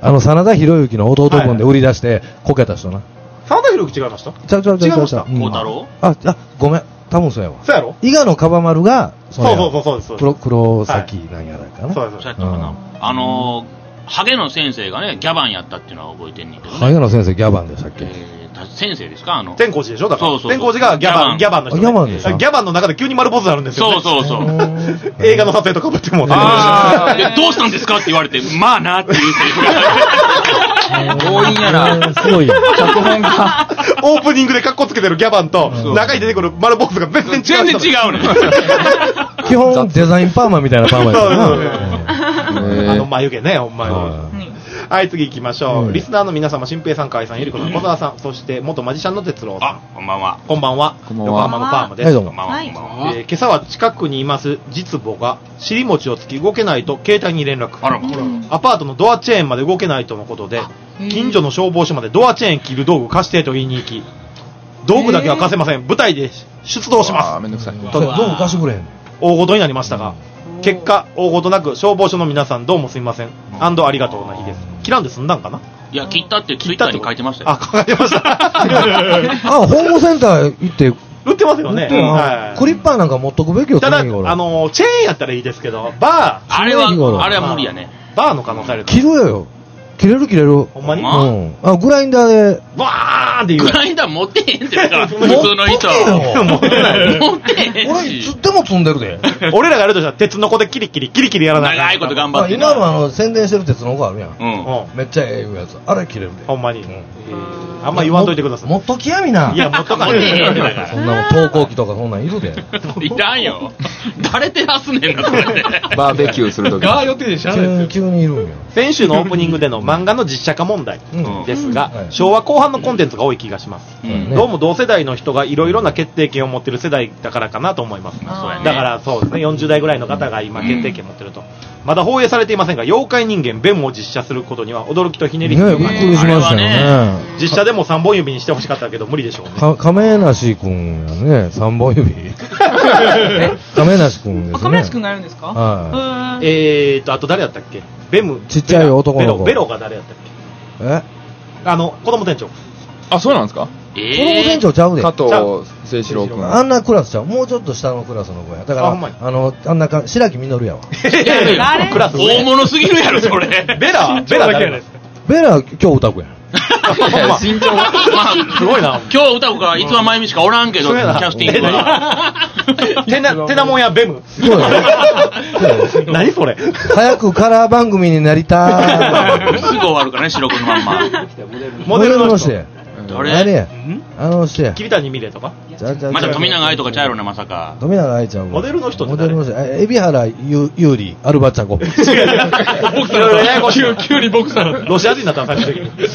真田広之の弟分で売り出して、こけた人な。 真田広之違いました？ 違いました。 孝太郎？ ごめん。多分そうやわ。 そうやろ？ 伊賀のカバマルが、 そうです。 黒崎なんやないかな。 そうやったかな。ハゲの先生がね、ギャバンやったっていうのは覚えてんねんけどね。 ハゲの先生ギャバンでしたっけ？ 先生ですか？ 天光寺でしょ？だから。 そう。 天光寺がギャバンの人。 ギャバンでしょ？ ギャバンの中で急に丸坊主になるんですよね。 そう。 映画の撮影とかぶっても。 どうしたんですかって言われて、まあなっていうセリフが。 強引やな。 すごいよ。 脚本家。 オープニングでカッコつけてるギャバンと、中に出てくる丸坊主が全然違う。 全然違うね。 基本デザインパーマみたいなパーマやからな。眉毛ね、ほんまに。はい、次行きましょう。リスナーの皆様、新平さん、河合さん、ゆりこさん、小沢さん、そして元マジシャンの哲郎さん。 こんばんは。 横浜のパーマです。 どうも。 今朝は近くにいます実母が尻餅をつき動けないと携帯に連絡。アパートのドアチェーンまで動けないとのことで、近所の消防署までドアチェーン切る道具貸してと言いに行き、道具だけは貸せません。舞台で出動します。 めんどくさい。 道具貸してくれへん。 大事になりましたが、結果、大事なく消防署の皆さんどうもすみません。ありがとうな日です。切らんで済んだんかな？ いや、切ったってツイッターに書いてましたよ。 書いてました。 ホームセンター行って、 売ってますよね。 クリッパーなんか持っとくべきよ。 ただ、チェーンやったらいいですけど、バー。 あれは無理やね。 バーの可能性ある。 切るよ。切れる。 ほんまに？ グラインダーで。 バーンって言う。 グラインダー持ってへんってだから、普通の人。 持ってない。 持ってへん。 俺、いつでも積んでるで。 俺らがやるとしたら、鉄の子でキリキリやらない。 長いこと頑張って。 今の宣伝してる鉄の子あるやん。めっちゃええやつ。あれ切れるで。 ほんまに。あんま言わんといてください。 持っときやみな。 いや、持っとかない。 そんなもん、投光機とかそんなんいるで。 いらんよ。誰照らすねんな、それで。 バーベキューするとき。 予定でしゃ急にいるんよ。 先週のオープニングでの漫画の実写化問題ですが、昭和後半のコンテンツが多い気がします。どうも同世代の人がいろいろな決定権を持ってる世代だからかなと思います。だからそうですね、40代ぐらいの方が今決定権を持ってると。まだ放映されていませんが、妖怪人間ベムを実写することには驚きとひねりがあります。 びっくりしましたよね。 実写でも3本指にしてほしかったけど無理でしょうね。 亀梨くんやね、3本指。亀梨くんですね。 亀梨くんがやるんですか？ あと誰やったっけ？ベム。 ちっちゃい男の子。 ベロが誰やったっけ？子供店長。 あ、そうなんですか？ 子供店長ちゃうで。 加藤清志郎君。 あんなクラスちゃう。もうちょっと下のクラスの子や。だから、あんな白木実やわ。 クラス大物すぎるやろ、それ。 ベラだけやね。 ベラ、今日歌子やん。 身長が。 すごいな。 今日歌子がいつはまゆみしかおらんけど、キャスティングは。テナモンやベム。何それ。 早くカラー番組になりたい。すぐ終わるからね、白黒のまんま。 モデルの人や。 誰や人や。 桐谷美玲とかまた富永愛とかちゃうやろな、まさか。 富永愛ちゃんモデルの人って誰？モデルの人。海老原優里、アルバチャコ。 ボクサー。急にボクサー。 ロシア人だったら最終的に。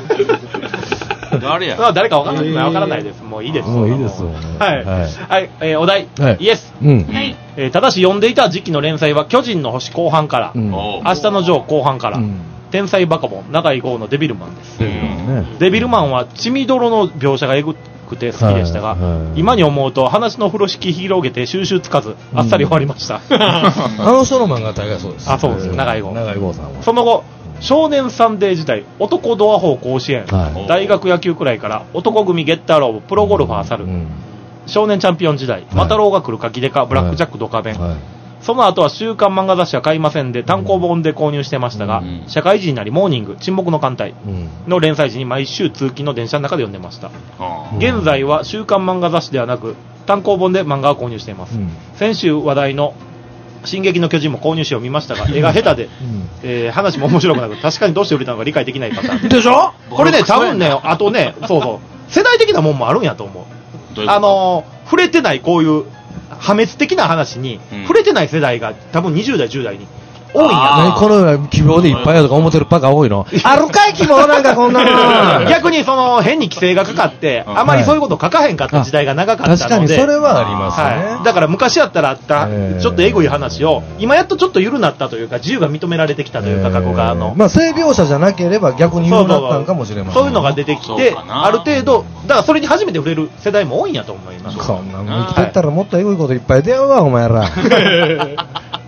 誰や？ 誰かわからないです。もういいです。 もういいです。 はい。お題。イエス。ただし読んでいた時期の連載は巨人の星後半から、明日のジョー後半から、天才バカボン、永井豪のデビルマンです。デビルマンは血みどろの描写がエグくて好きでしたが、今に思うと話の風呂敷広げて収集つかず、あっさり終わりました。 あの人の漫画大概そうです。 そうです。永井豪さんは。 その後、少年サンデー時代、男ドアホー甲子園、大学野球くらいから男組ゲッターローブ、プロゴルファー猿、少年チャンピオン時代、マタロウが来るかきでか、ブラックジャックドカベン、その後は週刊漫画雑誌は買いませんで単行本で購入してましたが、社会人になりモーニング沈黙の艦隊の連載時に毎週通勤の電車の中で読んでました。現在は週刊漫画雑誌ではなく単行本で漫画を購入しています。先週話題の進撃の巨人も購入しを見ましたが絵が下手で、話も面白くなく確かにどうして売れたのか理解できないパターンでしょ。 これね多分ねあとねそう世代的なもんもあるんやと思う。触れてないこういう破滅的な話に触れてない世代が多分20代10代に多いんや。 何このような希望でいっぱいやとか思ってるバカ多いの。あるかい希望なんかこんなの。 逆にその変に規制がかかってあまりそういうこと書かへんかった時代が長かったので、 確かにそれはありますね。 だから昔やったらあったちょっとエグい話を今やっとちょっと緩なったというか自由が認められてきたというか過去側の性描写じゃなければ逆に緩なったんかもしれません。 そういうのが出てきてある程度だからそれに初めて触れる世代も多いんやと思います。 そんなの生きてったらもっとエグいこといっぱい出会うわお前ら。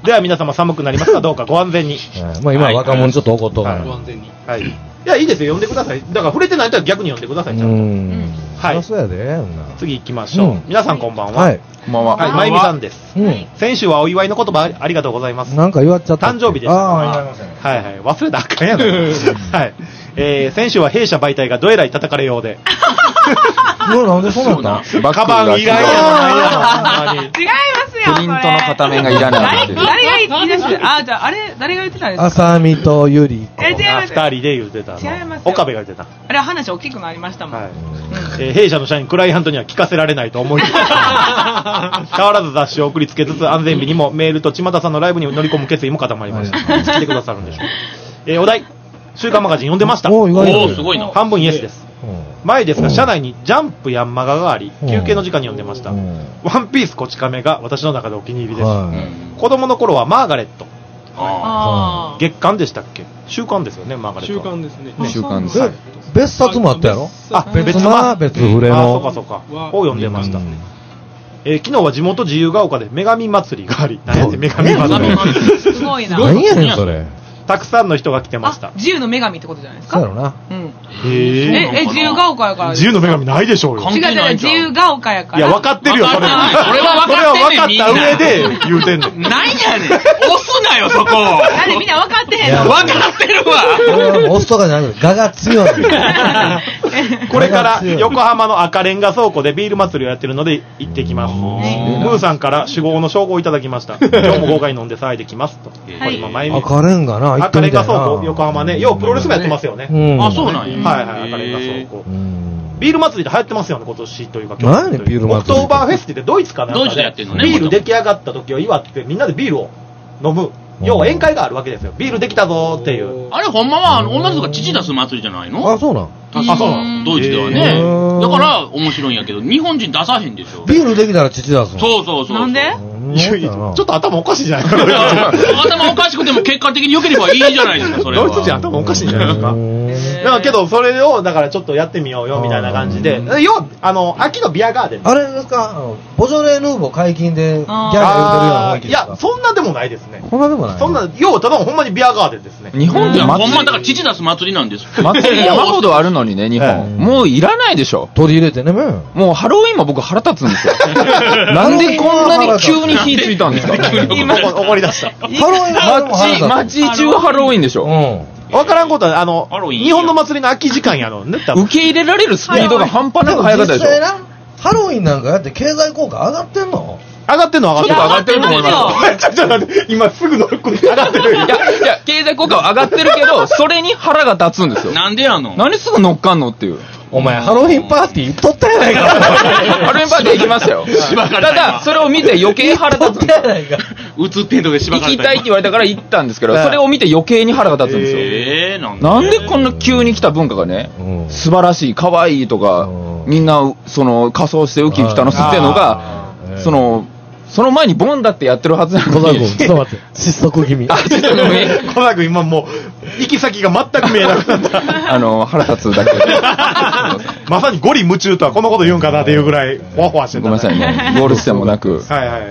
では皆様寒くなりますかどうかご安全に。 まあ今若者ちょっと怒っとるから。 ご安全に。 はい。いや、いいですよ、読んでください。だから触れてない人は逆に読んでください、ちゃんと。はい。 そうやで。 次行きましょう。皆さんこんばんは。 はい。 こんばんは。 はい、まゆみさんです。先週はお祝いの言葉ありがとうございます。 なんか言わっちゃった。 誕生日でした。はいはい。忘れたらあかんやろ。はい。先週は弊社媒体がどえらい叩かれようで。 なんでそうなんだ。 カバンいらんやろ。違いますよ。 プリントの片面がいらない。 誰が言い出して、じゃあ、誰が言ってたんですか？ あさみとゆり子。 違います。 二人で言ってた。 違います。 岡部が言ってた。 あれは話大きくなりましたもん。 弊社の社員、クライアントには聞かせられないと思い、変わらず雑誌を送りつけつつ、安全日にもメールと千田さんのライブに乗り込む決意も固まりました。来てくださるんでしょう。お題、週刊マガジン読んでました。 おー、すごいな。 半分イエスです。前ですが、社内にジャンプやマガがあり、休憩の時間に読んでました。ワンピースこち亀が私の中でお気に入りです。子供の頃はマーガレット。月刊でしたっけ？週刊ですよね、マーガレット。 週刊ですね。 週刊です。 別冊もあったやろ？ 別触れの。 そうか。を読んでました。昨日は地元自由が丘で女神祭りがあり、何やって女神祭り。 すごいな。 何やねん、それ。 たくさんの人が来てました。 自由の女神ってことじゃないですか？ そうやろな。 自由が丘やから。 自由の女神ないでしょうよ。 違う、自由が丘やから。 いや、分かってるよ、それ。 それは分かった上で言うてんの。 なんやねん。押すなよ、そこ。 なんでみんな分かってへんの？ 分かってるわ。 押すとかじゃなくて、我が強い。 これから横浜の赤レンガ倉庫でビール祭りをやってるので行ってきます。ムーさんから酒豪の称号をいただきました。今日も豪快に飲んで騒いできますと。 赤レンガな。 赤レンガ倉庫、横浜ね。ようプロレスもやってますよね。 あ、そうなんや。 はい、赤レンガ倉庫。ビール祭りで流行ってますよね、今年というか。 何ビール祭り？ オクトーバーフェスってドイツかな。 ドイツでやってるのね。 ビール出来上がった時を祝ってみんなでビールを飲む。要は宴会があるわけですよ。ビールできたぞーっていう。 あれほんまは同じとか父出す祭りじゃないの？ あ、そうなん。 そうなん。 ドイツではね。だから面白いんやけど、日本人出さへんでしょ。 ビールできたら父出すの。 そう。 なんで？ ちょっと頭おかしいじゃないですか。 頭おかしくても結果的に良ければいいじゃないですか、それは。 ドイツ人頭おかしいんじゃないですか。だからけど、それを、だからちょっとやってみようよ、みたいな感じで。要は、秋のビアガーデン。 あれですか、ボジョレ・ヌーボー解禁で、ギャーギャー言ってるような雰囲気ですか？ いや、そんなでもないですね。 そんなでもない。 そんな、要はただほんまにビアガーデンですね。 日本でほんま、だから父出す祭りなんです。 祭り山ほどあるのにね、日本。もういらないでしょ。 取り入れてね、 もうハロウィンも僕腹立つんですよ。なんでこんなに急に火ついたんですか？ 今怒り出した。 ハロウィン街中ハロウィンでしょ。 わからんことは、日本の祭りの空き時間やのね、 受け入れられるスピードが半端なく速かったでしょ。 ハロウィンなんかやって経済効果上がってんの？ 上がってんの？ ちょっと上がってると思いますよ。ちょっと待って、今すぐ乗ること上がってる。 いや、経済効果は上がってるけど、それに腹が立つんですよ。 なんでやの？ 何すぐ乗っかんのっていう。 お前、ハロウィンパーティー撮ったやないか。 ハロウィンパーティー行きましたよ。ただ、それを見て余計腹立つんですよ。 映ってんので芝行きたいって言われたから行ったんですけど、それを見て余計に腹が立つんですよ。なんでこんな急に来た文化がね、素晴らしい、可愛いとか、みんな、仮装してウキウキ楽しんでるのが、その前にボンだってやってるはずなのに。 ちょっと待って、失速気味。 小田君今もう、行き先が全く見えなくなった。 腹立つだけ。 まさにゴリ夢中とはこのこと言うんかなっていうぐらい、ほわほわしてた。 ごめんなさいね。ゴールしてもなく。 はいはい。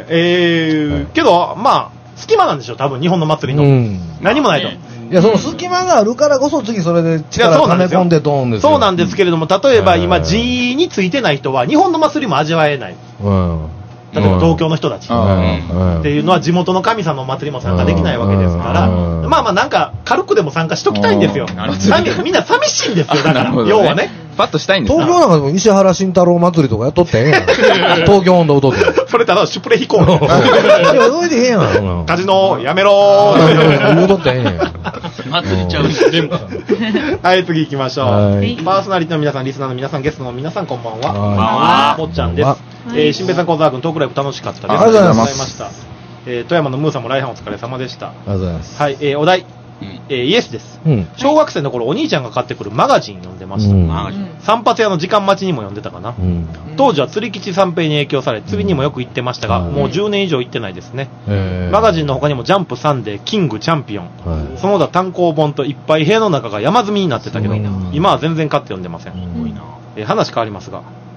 けど、まあ、隙間なんでしょ、多分日本の祭りの。何もないと。 いや、その隙間があるからこそ次それで力溜め込んでドーンですよ。 そうなんですけれども、例えば今 G についてない人は日本の祭りも味わえない。例えば東京の人たちっていうのは地元の神様の祭りも参加できないわけですから、まあまあなんか軽くでも参加しときたいんですよ。みんな寂しいんですよ、だから。要はね。 パッとしたいんです東京なんかでも石原慎太郎祭りとかやっとってええやん。東京温度をとって。 それただシュプレヒコール。 いや、動いてへんやん。 カジノやめろー。 言うとってええねん。 祭りちゃうし、全部。 はい、次行きましょう。パーソナリティの皆さん、リスナーの皆さん、ゲストの皆さん、こんばんは。こんばんは。もっちゃんです。新平さん、小沢君、トークライブ楽しかったです。 ありがとうございました。富山のムーさんも来賓お疲れ様でした。 ありがとうございます。 はい、お題。イエスです。小学生の頃お兄ちゃんが買ってくるマガジン読んでました。散髪屋の時間待ちにも読んでたかな。当時は釣り吉三平に影響され釣りにもよく行ってましたが、もう10年以上行ってないですね。マガジンの他にもジャンプサンデー、キング、チャンピオン、その他単行本といっぱい部屋の中が山積みになってたけど、今は全然買って読んでません。話変わりますが、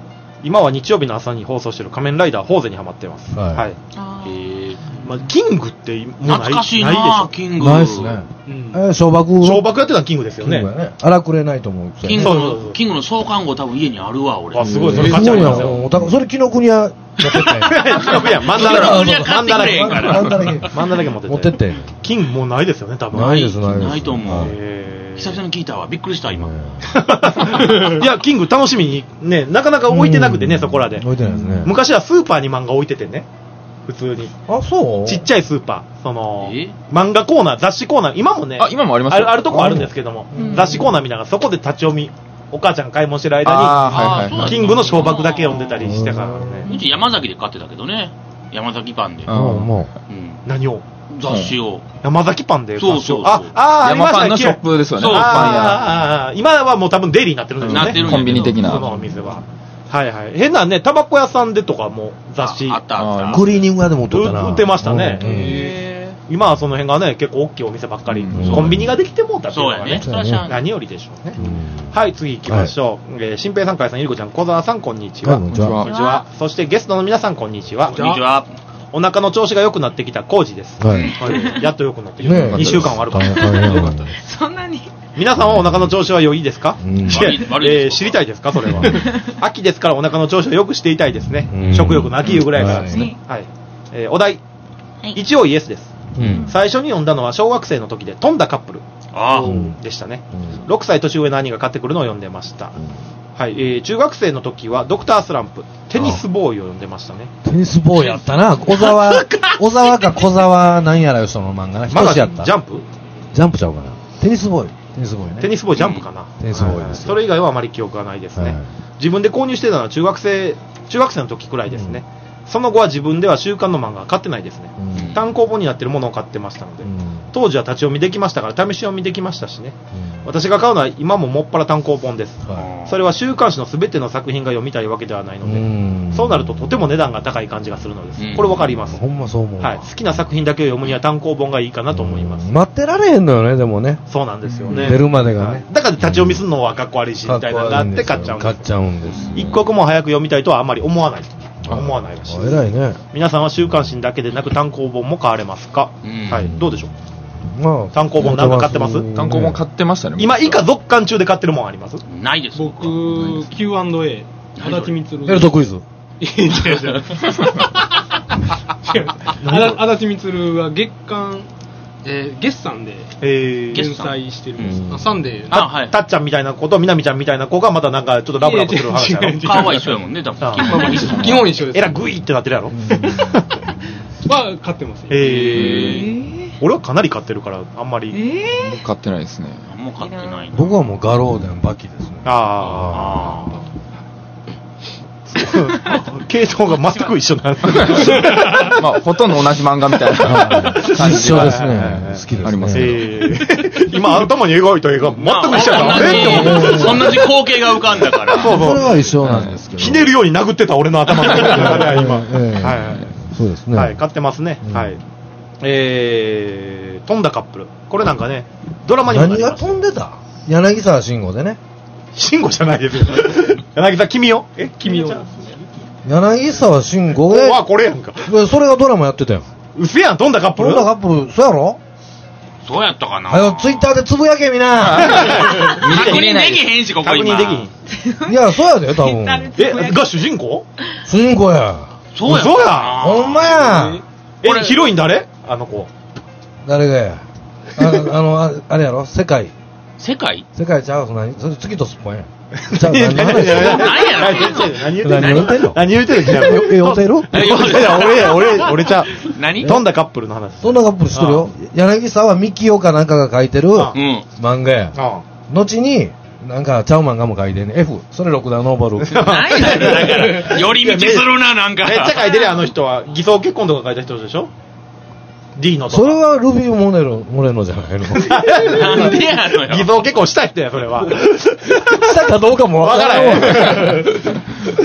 今は日曜日の朝に放送してる仮面ライダーフォーゼにハマってます。はい。まあ、キングってもう懐かしいな、 ないでしょ。 キング。 ないですね。小爆やってたのはキングですよね。 荒くれないと思う。 キングの創刊号多分家にあるわ、俺。 あ、すごい、それ買っちゃいますよ。 それ、紀ノ国屋持ってったんや。 紀ノ国屋、マンダラケ。マンダラケ持ってって。 キングもうないですよね、多分。 ないです、 ないと思う。久々に聞いたわ。びっくりした、今。 いや、キング楽しみに、ね、なかなか置いてなくてね、そこらで。 置いてないですね。 昔はスーパーに漫画置いててね。普通に。 あ、そうちっちゃいスーパー。漫画コーナー、雑誌コーナー、今もね、 今もありますあるとこあるんですけども、雑誌コーナー見ながらそこで立ち読み、お母ちゃんが買い物してる間に、キングの小爆だけ読んでたりしてからね。 うち山崎で買ってたけどね。山崎パンで。 何を雑誌を。 山崎パンで。 そう。 山パンのショップですよね。 今はもう多分デイリーになってるんですよね。 コンビニ的な。 そのお店は。はいはい。変なね、タバコ屋さんでとかも雑誌。 あった。 クリーニング屋でも売ってたな。 売ってましたね。今はその辺がね、結構大きいお店ばっかり。コンビニができてもうたっていうのはね。何よりでしょうね。はい、次行きましょう。新平さん、かいさん、ゆりこちゃん、小沢さん、こんにちは。こんにちは。そしてゲストの皆さん、こんにちは。 こんにちは。 お腹の調子が良くなってきたコージです。やっと良くなってきた。2週間はあるから。 そんなに皆さんはお腹の調子は良いですか？知りたいですかそれは。秋ですからお腹の調子を良くしていたいですね。食欲の秋ぐらいからですね。はい。お題。一応イエスです。最初に読んだのは小学生の時で飛んだカップルでしたね。6歳年上の兄が買ってくるのを読んでました。はい、中学生の時はドクタースランプ、テニスボーイを読んでましたね。 テニスボーイやったな。小沢か小沢なんやらよ、その漫画な。 まだジャンプちゃうかな。テニスボーイね。 テニスボーイジャンプかな。 テニスボーイです。 それ以外はあまり記憶がないですね。自分で購入してたのは中学生の時くらいですね。その後は自分では週刊の漫画は買ってないですね。単行本になってるものを買ってましたので、当時は立ち読みできましたから試し読みできましたしね。私が買うのは今ももっぱら単行本です。それは週刊誌の全ての作品が読みたいわけではないので、そうなるととても値段が高い感じがするのです。これわかります。 ほんまそう思う。 はい。好きな作品だけを読むには単行本がいいかなと思います。 待ってられへんのよね、でもね。 そうなんですよね。 出るまでがね。 だから立ち読みするのはかっこ悪いしみたいなのがあって買っちゃうんです。一刻も早く読みたいとはあんまり思わないらしい。 偉いね。 皆さんは週刊誌だけでなく単行本も買われますか？はい。どうでしょう？単行本なんか買ってます？ 単行本買ってましたね。 今以下続刊中で買ってるもんあります？ ないです。 僕 Q&A 足立みつる。 エルトクイズ。 違う。足立みつるは月刊月産で連載してるんです。サンデー。 たっちゃんみたいな子とみなみちゃんみたいな子がまたなんかちょっとラブラブする話やろ。 顔は一緒やもんね、多分。 基本一緒です。 えらグイってなってるやろ。 は買ってます。 俺はかなり買ってるからあんまり買ってないですね。 もう買ってない。 僕はもうガローデンバキですね。 系統が全く一緒なんです。 まあほとんど同じ漫画みたいな一緒ですね。好きですね。 あります。 今頭に描いた絵が全く一緒やから同じ光景が浮かんだから。 それは一緒なんですけど。 ひねるように殴ってた俺の頭の中で今。 そうですね。 はい、買ってますね。はい。飛んだカップル。これなんかね、ドラマにもなります。 何が飛んでた？柳沢慎吾でね。 慎吾じゃないですよ。柳沢君よ。君よ。 柳沢慎吾で。 これやんか。 それがドラマやってたよ。 うせやん、飛んだカップル。 飛んだカップル、そうやろ？ そうやったかな。 ツイッターでつぶやけみな。 確認できへんし、ここ今。確認できん。いや、そうやで、多分。 が主人公？ 主人公や。 そうや。 ほんまや。 ヒロイン誰？あの子。 誰がや。あれやろ？世界ちゃう？それ月とすっぽんや。 何言ってんの？ おてる？ 俺ちゃう。何？飛んだカップルの話。 飛んだカップル知ってるよ。柳沢幹雄かなんかが書いてる漫画や。後に、なんかちゃう漫画も書いてんね。F。それ6段ノーバル。 何やだから、寄り道するな、なんか。 めっちゃ書いてるあの人は。偽装結婚とか書いた人でしょ？D のとか。 それはルビー・モレノじゃないの？ なんでやのよ。 偽造結婚した人や、それは。 したかどうかもわからへん。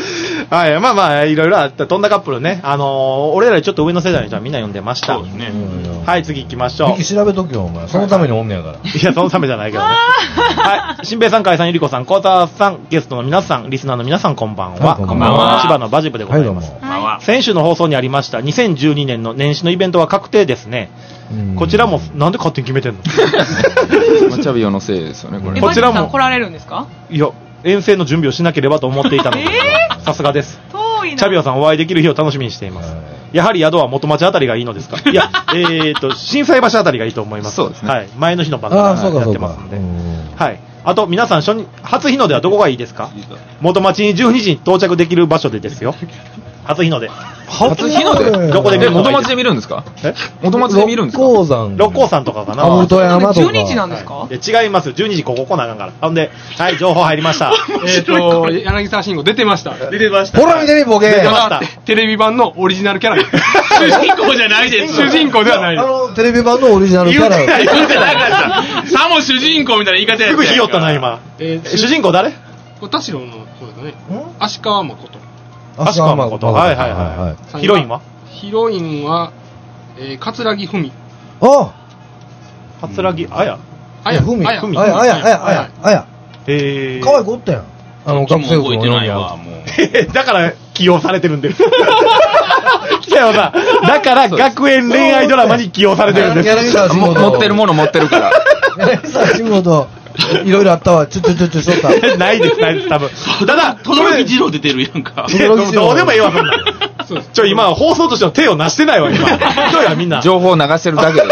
はい、まあまあ、いろいろあった、飛んだカップルね。俺らよりちょっと上の世代の人はみんな読んでました。そうですね。はい、次行きましょう。 ミキ調べとけよ、お前。そのためにおんねやから。 いや、そのためじゃないけどね。はい、新平さん、海さん、ゆりこさん、コータさん、ゲストの皆さん、リスナーの皆さん、こんばんは。こんばんは。千葉のバジブでございます。先週の放送にありました、2012年の年始のイベントは確定ですね。こちらも、なんで勝手に決めてんの？ チャビオのせいですよね、これ。 こちらも。来られるんですか？ いや、遠征の準備をしなければと思っていたので、さすがです。遠いな。チャビオさんお会いできる日を楽しみにしています。やはり宿は元町あたりがいいのですか？いや、心斎橋あたりがいいと思います。 そうですね。 はい。前の日の番組やってますんで。はい。あと、皆さん、初日の出はどこがいいですか？元町に12時に到着できる場所でですよ。初日の出。 初日の出どこで見るの？元町で見るんですか？元町で見るんですか？ 六甲山とかかな。 元山とか。 12時なんですか？ 違います。12時ここ来なあかんから。ほんで、はい、情報入りました。 柳沢慎吾出てました。 出てました。 ほら見てみ、ボケ。 出てました。 テレビ版のオリジナルキャラ。 主人公じゃないです。 主人公ではないです。 テレビ版のオリジナルキャラ。 言ってなかった。さも主人公みたいな言い方やった。 すぐひよったな、今。主人公誰？ 田代の方ですかね。足川誠。 足川誠。はいはいはい。ヒロインは？ ヒロインは、桂木文。 ああ桂木あや。 あや。文。あや。可愛い子おったやん。学生服のようにだから起用されてるんです。北山さん。だから学園恋愛ドラマに起用されてるんです。 持ってるもの持ってるから。 柳沢慎吾といろいろあったわ。ちょっとしとった。 ないです、多分。ただ、 轟二郎出てるやんか。 どうでもいいわ、そんな。今、放送としての手をなしてないわ、今。どうや、みんな。 情報を流してるだけで。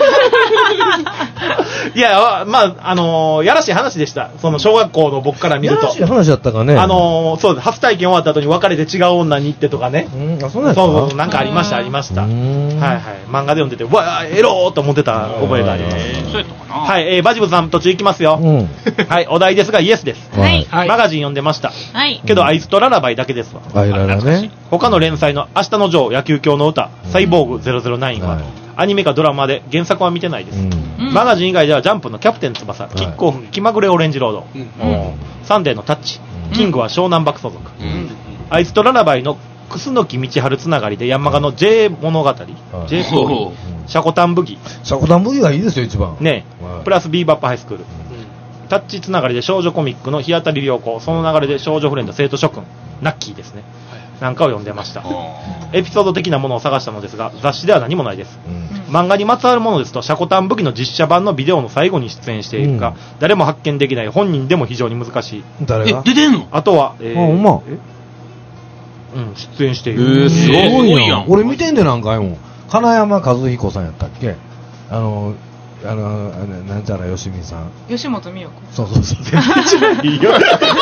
いや、まあ、やらしい話でした。その、小学校の僕から見ると。やらしい話だったかね。 そうです。初体験終わった後に別れて違う女に行ってとかね。 そうなんですか？ そう、なんかありました。はいはい。漫画で読んでて、うわエローと思ってた覚えがあります。 そうやったかな。 はい、バジブさん途中行きますよ。はい、お題ですが、イエスです。 はい。 マガジン読んでました。 はい。 けど、アイスとララバイだけですわ。 ララね。 他の連載の明日のジョー、野球狂の歌、サイボーグ009は、アニメかドラマで原作は見てないです。マガジン以外ではジャンプのキャプテン翼、キックオフ、気まぐれオレンジロード、サンデーのタッチ、キングは湘南爆走族、アイスとララバイの楠木道春つながりでヤンマガの J 物語、J ストーリー、シャコタンブギ。 シャコタンブギがいいですよ、一番。 ね、プラスビーバップハイスクール。タッチつながりで少女コミックの日当たり良好、その流れで少女フレンド生徒諸君、ナッキーですね。なんかを読んでました。エピソード的なものを探したのですが、雑誌では何もないです。漫画にまつわるものですと、シャコタン武器の実写版のビデオの最後に出演しているが、誰も発見できない本人でも非常に難しい。 誰が？ 出てんの？ あとは、出演している。 すごいやん。俺見てんで何回も。金山和彦さんやったっけ？なんちゃらよしみさん。 吉本美代子。 そう。 全然違うよ。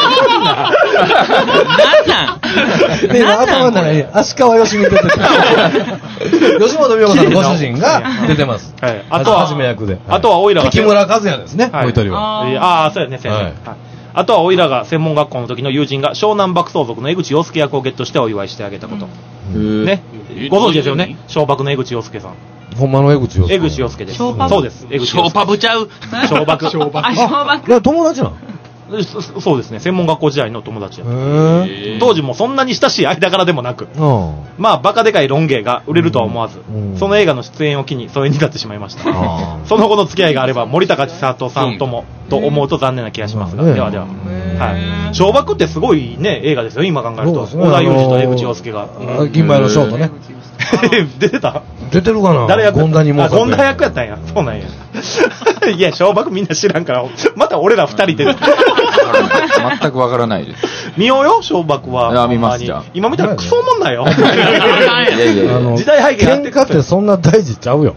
なんなんで、頭の中に足川よしみ出てる。吉本美代子さんのご主人が出てます。 はい。あとは、 はじめ役で。 あとは、おいらが。 木村和也ですね、もう一人は。 そうやね、先生。あとは、おいらが専門学校の時の友人が湘南爆走族の江口洋介役をゲットしてお祝いしてあげたこと。ね。ご存知ですよね。小爆の江口洋介さん。 ほんまの江口洋介。 江口洋介です。そうです。江口小パブちゃう。 小爆。 小爆。 友達なの？ そうですね。専門学校時代の友達や。当時もそんなに親しい間柄でもなく、まあバカでかいロン毛が売れるとは思わず、その映画の出演を機に疎遠になってしまいました。その後の付き合いがあれば森高千里さんともと思うと残念な気がしますが、ではでは。はい。小爆ってすごいね映画ですよ。今考えると。小田裕二と江口洋介が。 銀杯のショートね。 出てた？ 出てるかな？ 誰役？ 権田にも。 権田役やったんや。そうなんや。いや、小爆みんな知らんから、また俺ら二人で。 全くわからないです。 見ようよ、小爆は。 いや、見ますじゃん。 今見たらクソもんないよ。 時代背景喧嘩ってそんな大事ちゃうよ。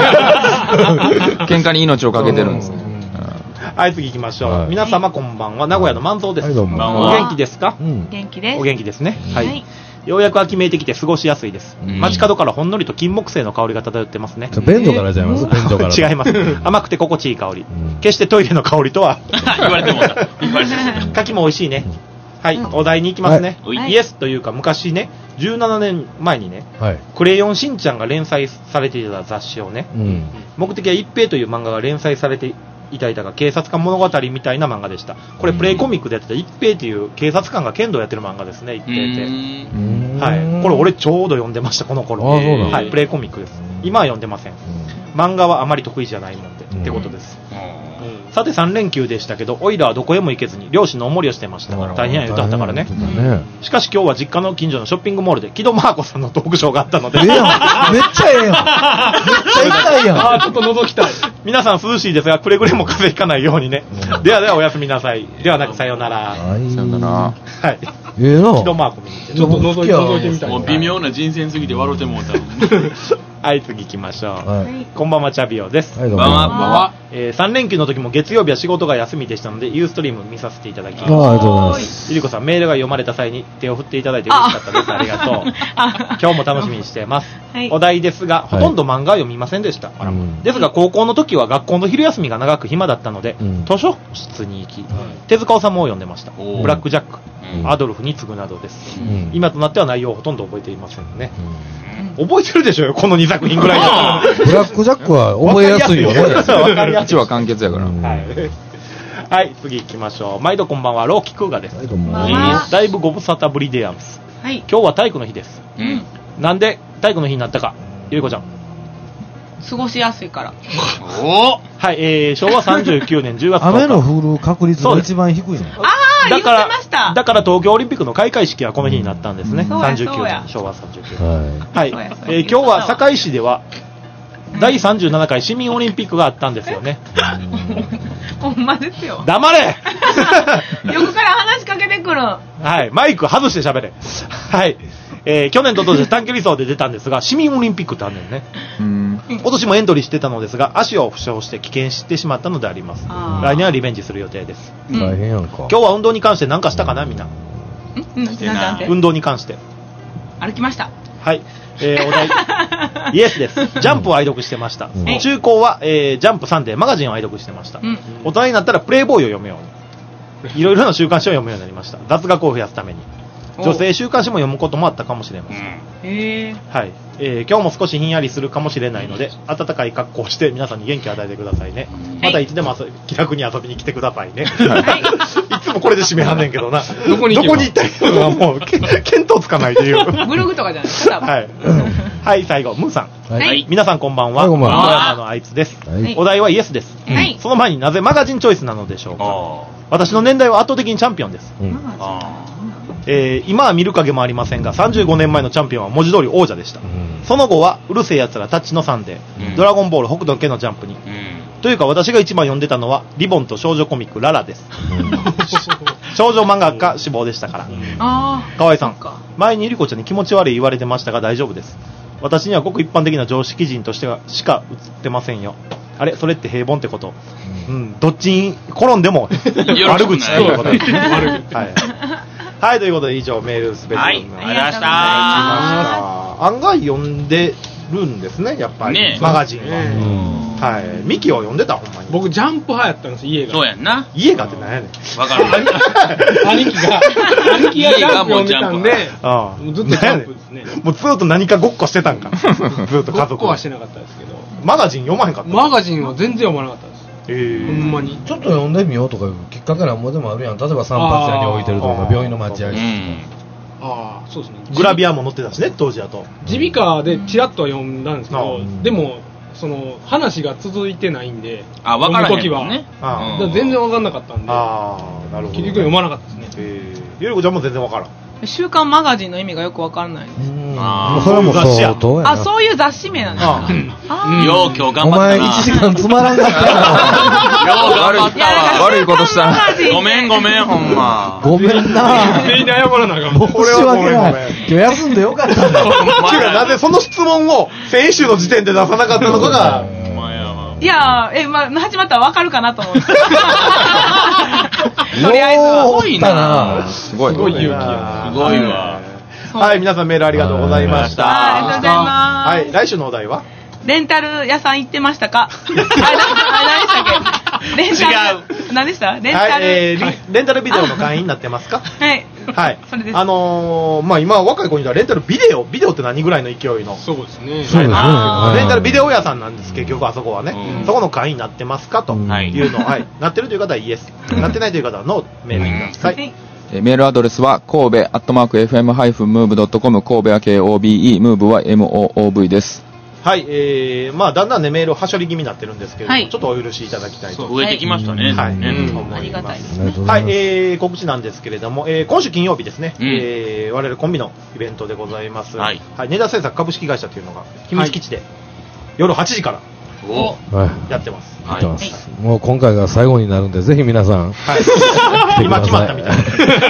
喧嘩に命をかけてるんですね。 はい、次行きましょう。皆様こんばんは。名古屋の万蔵です。お元気ですか？ 元気です。 お元気ですね。はい。ようやく秋めいてきて過ごしやすいです。街角からほんのりと金木犀の香りが漂ってますね。 便所からちゃいます？便所から。 違います。甘くて心地いい香り。決してトイレの香りとは。 言われてもだ。 柿も美味しいね。はい、お題に行きますね。イエスというか昔ね、17年前にね、クレヨンしんちゃんが連載されていた雑誌をね、目的は一平という漫画が連載されていただいた警察官物語みたいな漫画でした。これプレイコミックでやってた一平っていう警察官が剣道やってる漫画ですね、一平って。はい。これ俺ちょうど読んでました、この頃。はい、プレイコミックです。今は読んでません。漫画はあまり得意じゃないもんで、ってことです。さて3連休でしたけど、オイラはどこへも行けずに漁師のおもりをしてました。大変や言うとはったからね。しかし今日は実家の近所のショッピングモールで木戸マーコさんのトークショーがあったので、 めっちゃええやん。めっちゃ行きたいやん。 ちょっと覗きたい。 皆さん涼しいですが、くれぐれも風邪ひかないようにね。ではではおやすみなさい。ではなくさようなら。 さようなら。 はい。 ええな。 木戸マーコ見に行って。 ちょっと覗いてみたい。 もう微妙な人選すぎて笑うてもうた。 はい、次行きましょう。こんばんは、チャビオです。 はい、こんばんは。 3連休の時も月曜日は仕事が休みでしたので、ユーストリーム見させていただきます。 ありがとうございます。 ゆりこさん、メールが読まれた際に手を振っていただいて嬉しかったです。ありがとう。今日も楽しみにしています。お題ですが、ほとんど漫画は読みませんでした。ですが、高校の時は学校の昼休みが長く暇だったので、図書室に行き、手塚治虫を読んでました。ブラックジャック、アドルフに次ぐなどです。今となっては内容をほとんど覚えていませんね。覚えてるでしょよ、この2作品ぐらいだったら。 ブラックジャックは覚えやすいよね。 1話完結やから。 はい、次行きましょう。毎度こんばんは、ローキクーガです。だいぶご無沙汰ぶりであます。今日は体育の日です。なんで体育の日になったか、ゆりこちゃん。 過ごしやすいから。 はい、昭和39年10月10日。 雨の降る確率が一番低いの。 だから東京オリンピックの開会式はこの日になったんですね。39年、昭和39年。はい。今日は堺市では第37回市民オリンピックがあったんですよね。 ほんまですよ。 黙れ横から話しかけてくる。 はい、マイク外して喋れ。はい。去年とおととし短距離走で出たんですが、市民オリンピックってあるんだよね。今年もエントリーしてたのですが、足を負傷して棄権してしまったのであります。来年はリベンジする予定です。 大変やんか。 今日は運動に関して何かしたかな、みんな。運動に関して。 歩きました。 はい。お題、イエスです。ジャンプを愛読してました。中高は、ジャンプサンデーマガジンを愛読してました。大人になったらプレイボーイを読むように。いろいろな週刊誌を読むようになりました。雑学を増やすために。女性週刊誌も読むこともあったかもしれません。はい。今日も少しひんやりするかもしれないので、暖かい格好をして皆さんに元気を与えてくださいね。またいつでも気楽に遊びに来てくださいね。いつもこれで締めはんねんけどな。どこに行ったらいいのかもう、見当つかないという。 ブログとかじゃないですか、 はい。はい、最後、ムーさん。 はい。 皆さんこんばんは。 こんばんは。 富山のあいつです。お題はイエスです。その前になぜマガジンチョイスなのでしょうか。私の年代は圧倒的にチャンピオンです。今は見る影もありませんが、35年前のチャンピオンは文字通り王者でした。その後はうるせえやつらタッチのサンデー、ドラゴンボール北斗家のジャンプに、というか私が一番読んでたのはリボンと少女コミックララです。少女漫画家志望でしたから。河合さん、前にゆりこちゃんに気持ち悪い言われてましたが大丈夫です。私にはごく一般的な常識人としてしか映ってませんよ。あれそれって平凡ってこと。どっちに転んでも悪口ってこと。はい、ということで以上メールすべてありがとうございました。 案外読んでるんですね、やっぱり、マガジンは。はい。ミキを読んでた、ほんまに。 僕ジャンプ派やったんです、家が。 そうやんな。 家がって何やねん。 わかる。 兄貴がジャンプ読んでたんで、ずっとジャンプですね。 もうずっと何かごっこしてたんか。ずっと家族。 ごっこはしてなかったですけど。 マガジン読まへんかった。 マガジンは全然読まなかったです。ほんまにちょっと読んでみようとかいうきっかけなんもでもあるやん。例えば散髪屋に置いてるとか病院の待合室とか。そうですね。 グラビアも載ってたしね、当時だと。 耳鼻科でチラッとは読んだんですけど、でもその話が続いてないんで、 読む時はね、全然分かんなかったんで、 なるほど。 結局読まなかったですね。 ゆりこちゃんも全然分からん。 週刊マガジンの意味がよく分からないです。 それも相当やな。 そういう雑誌名なんですか。 よう今日頑張ったな。 お前1時間つまらんかったな。 よう頑張ったわ。 悪いことしたな。 ごめんほんま。 ごめんな。 全員で謝らなあかん。 申し訳ない。今日休んでよかったんだ。 なぜその質問を先週の時点で出さなかったのかが。 いや始まったら分かるかなと思って。とりあえずは。 すごいな。 すごい勇気や。 すごいわ。 はい、皆さんメールありがとうございました。 ありがとうございます。 はい、来週のお題はレンタル屋さん行ってましたか。何でしたっけ。レンタル。何でした？レンタル。 レンタルビデオの会員になってますか。 はい、 はい。それです。まあ今若い子にはレンタルビデオって何ぐらいの勢いの。 そうですね。 レンタルビデオ屋さんなんです、結局あそこはね。そこの会員になってますかというのを、はい。なってるという方はイエス。なってないという方はノーメールください。 メールアドレスは神戸@fm-move.com、 神戸は KOBE、 MOVE は MOOV です。 はい、まあだんだんねメールはしょり気味になってるんですけど、ちょっとお許しいただきたいと。 増えてきましたね。 はい、 ありがたいですね。 はい、告知なんですけれども、今週金曜日ですね、我々コンビのイベントでございます。はい、ネタ制作株式会社というのが秘密基地で夜8時からやってます。 はい、もう今回が最後になるんで、ぜひ皆さん、はい、 今決まったみたいな。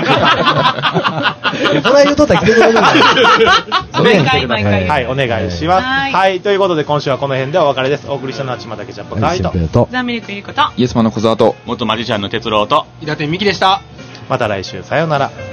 これ言うとったら来てくれるんだよ。 毎回。 はい、お願いします。はい、ということで今週はこの辺でお別れです。お送りしたのはちまたけちゃっぱガイと、ザミルクゆりこと、 イエスマンの小沢と、 元マジシャンの哲郎と、 伊達美希でした。 また来週、さようなら。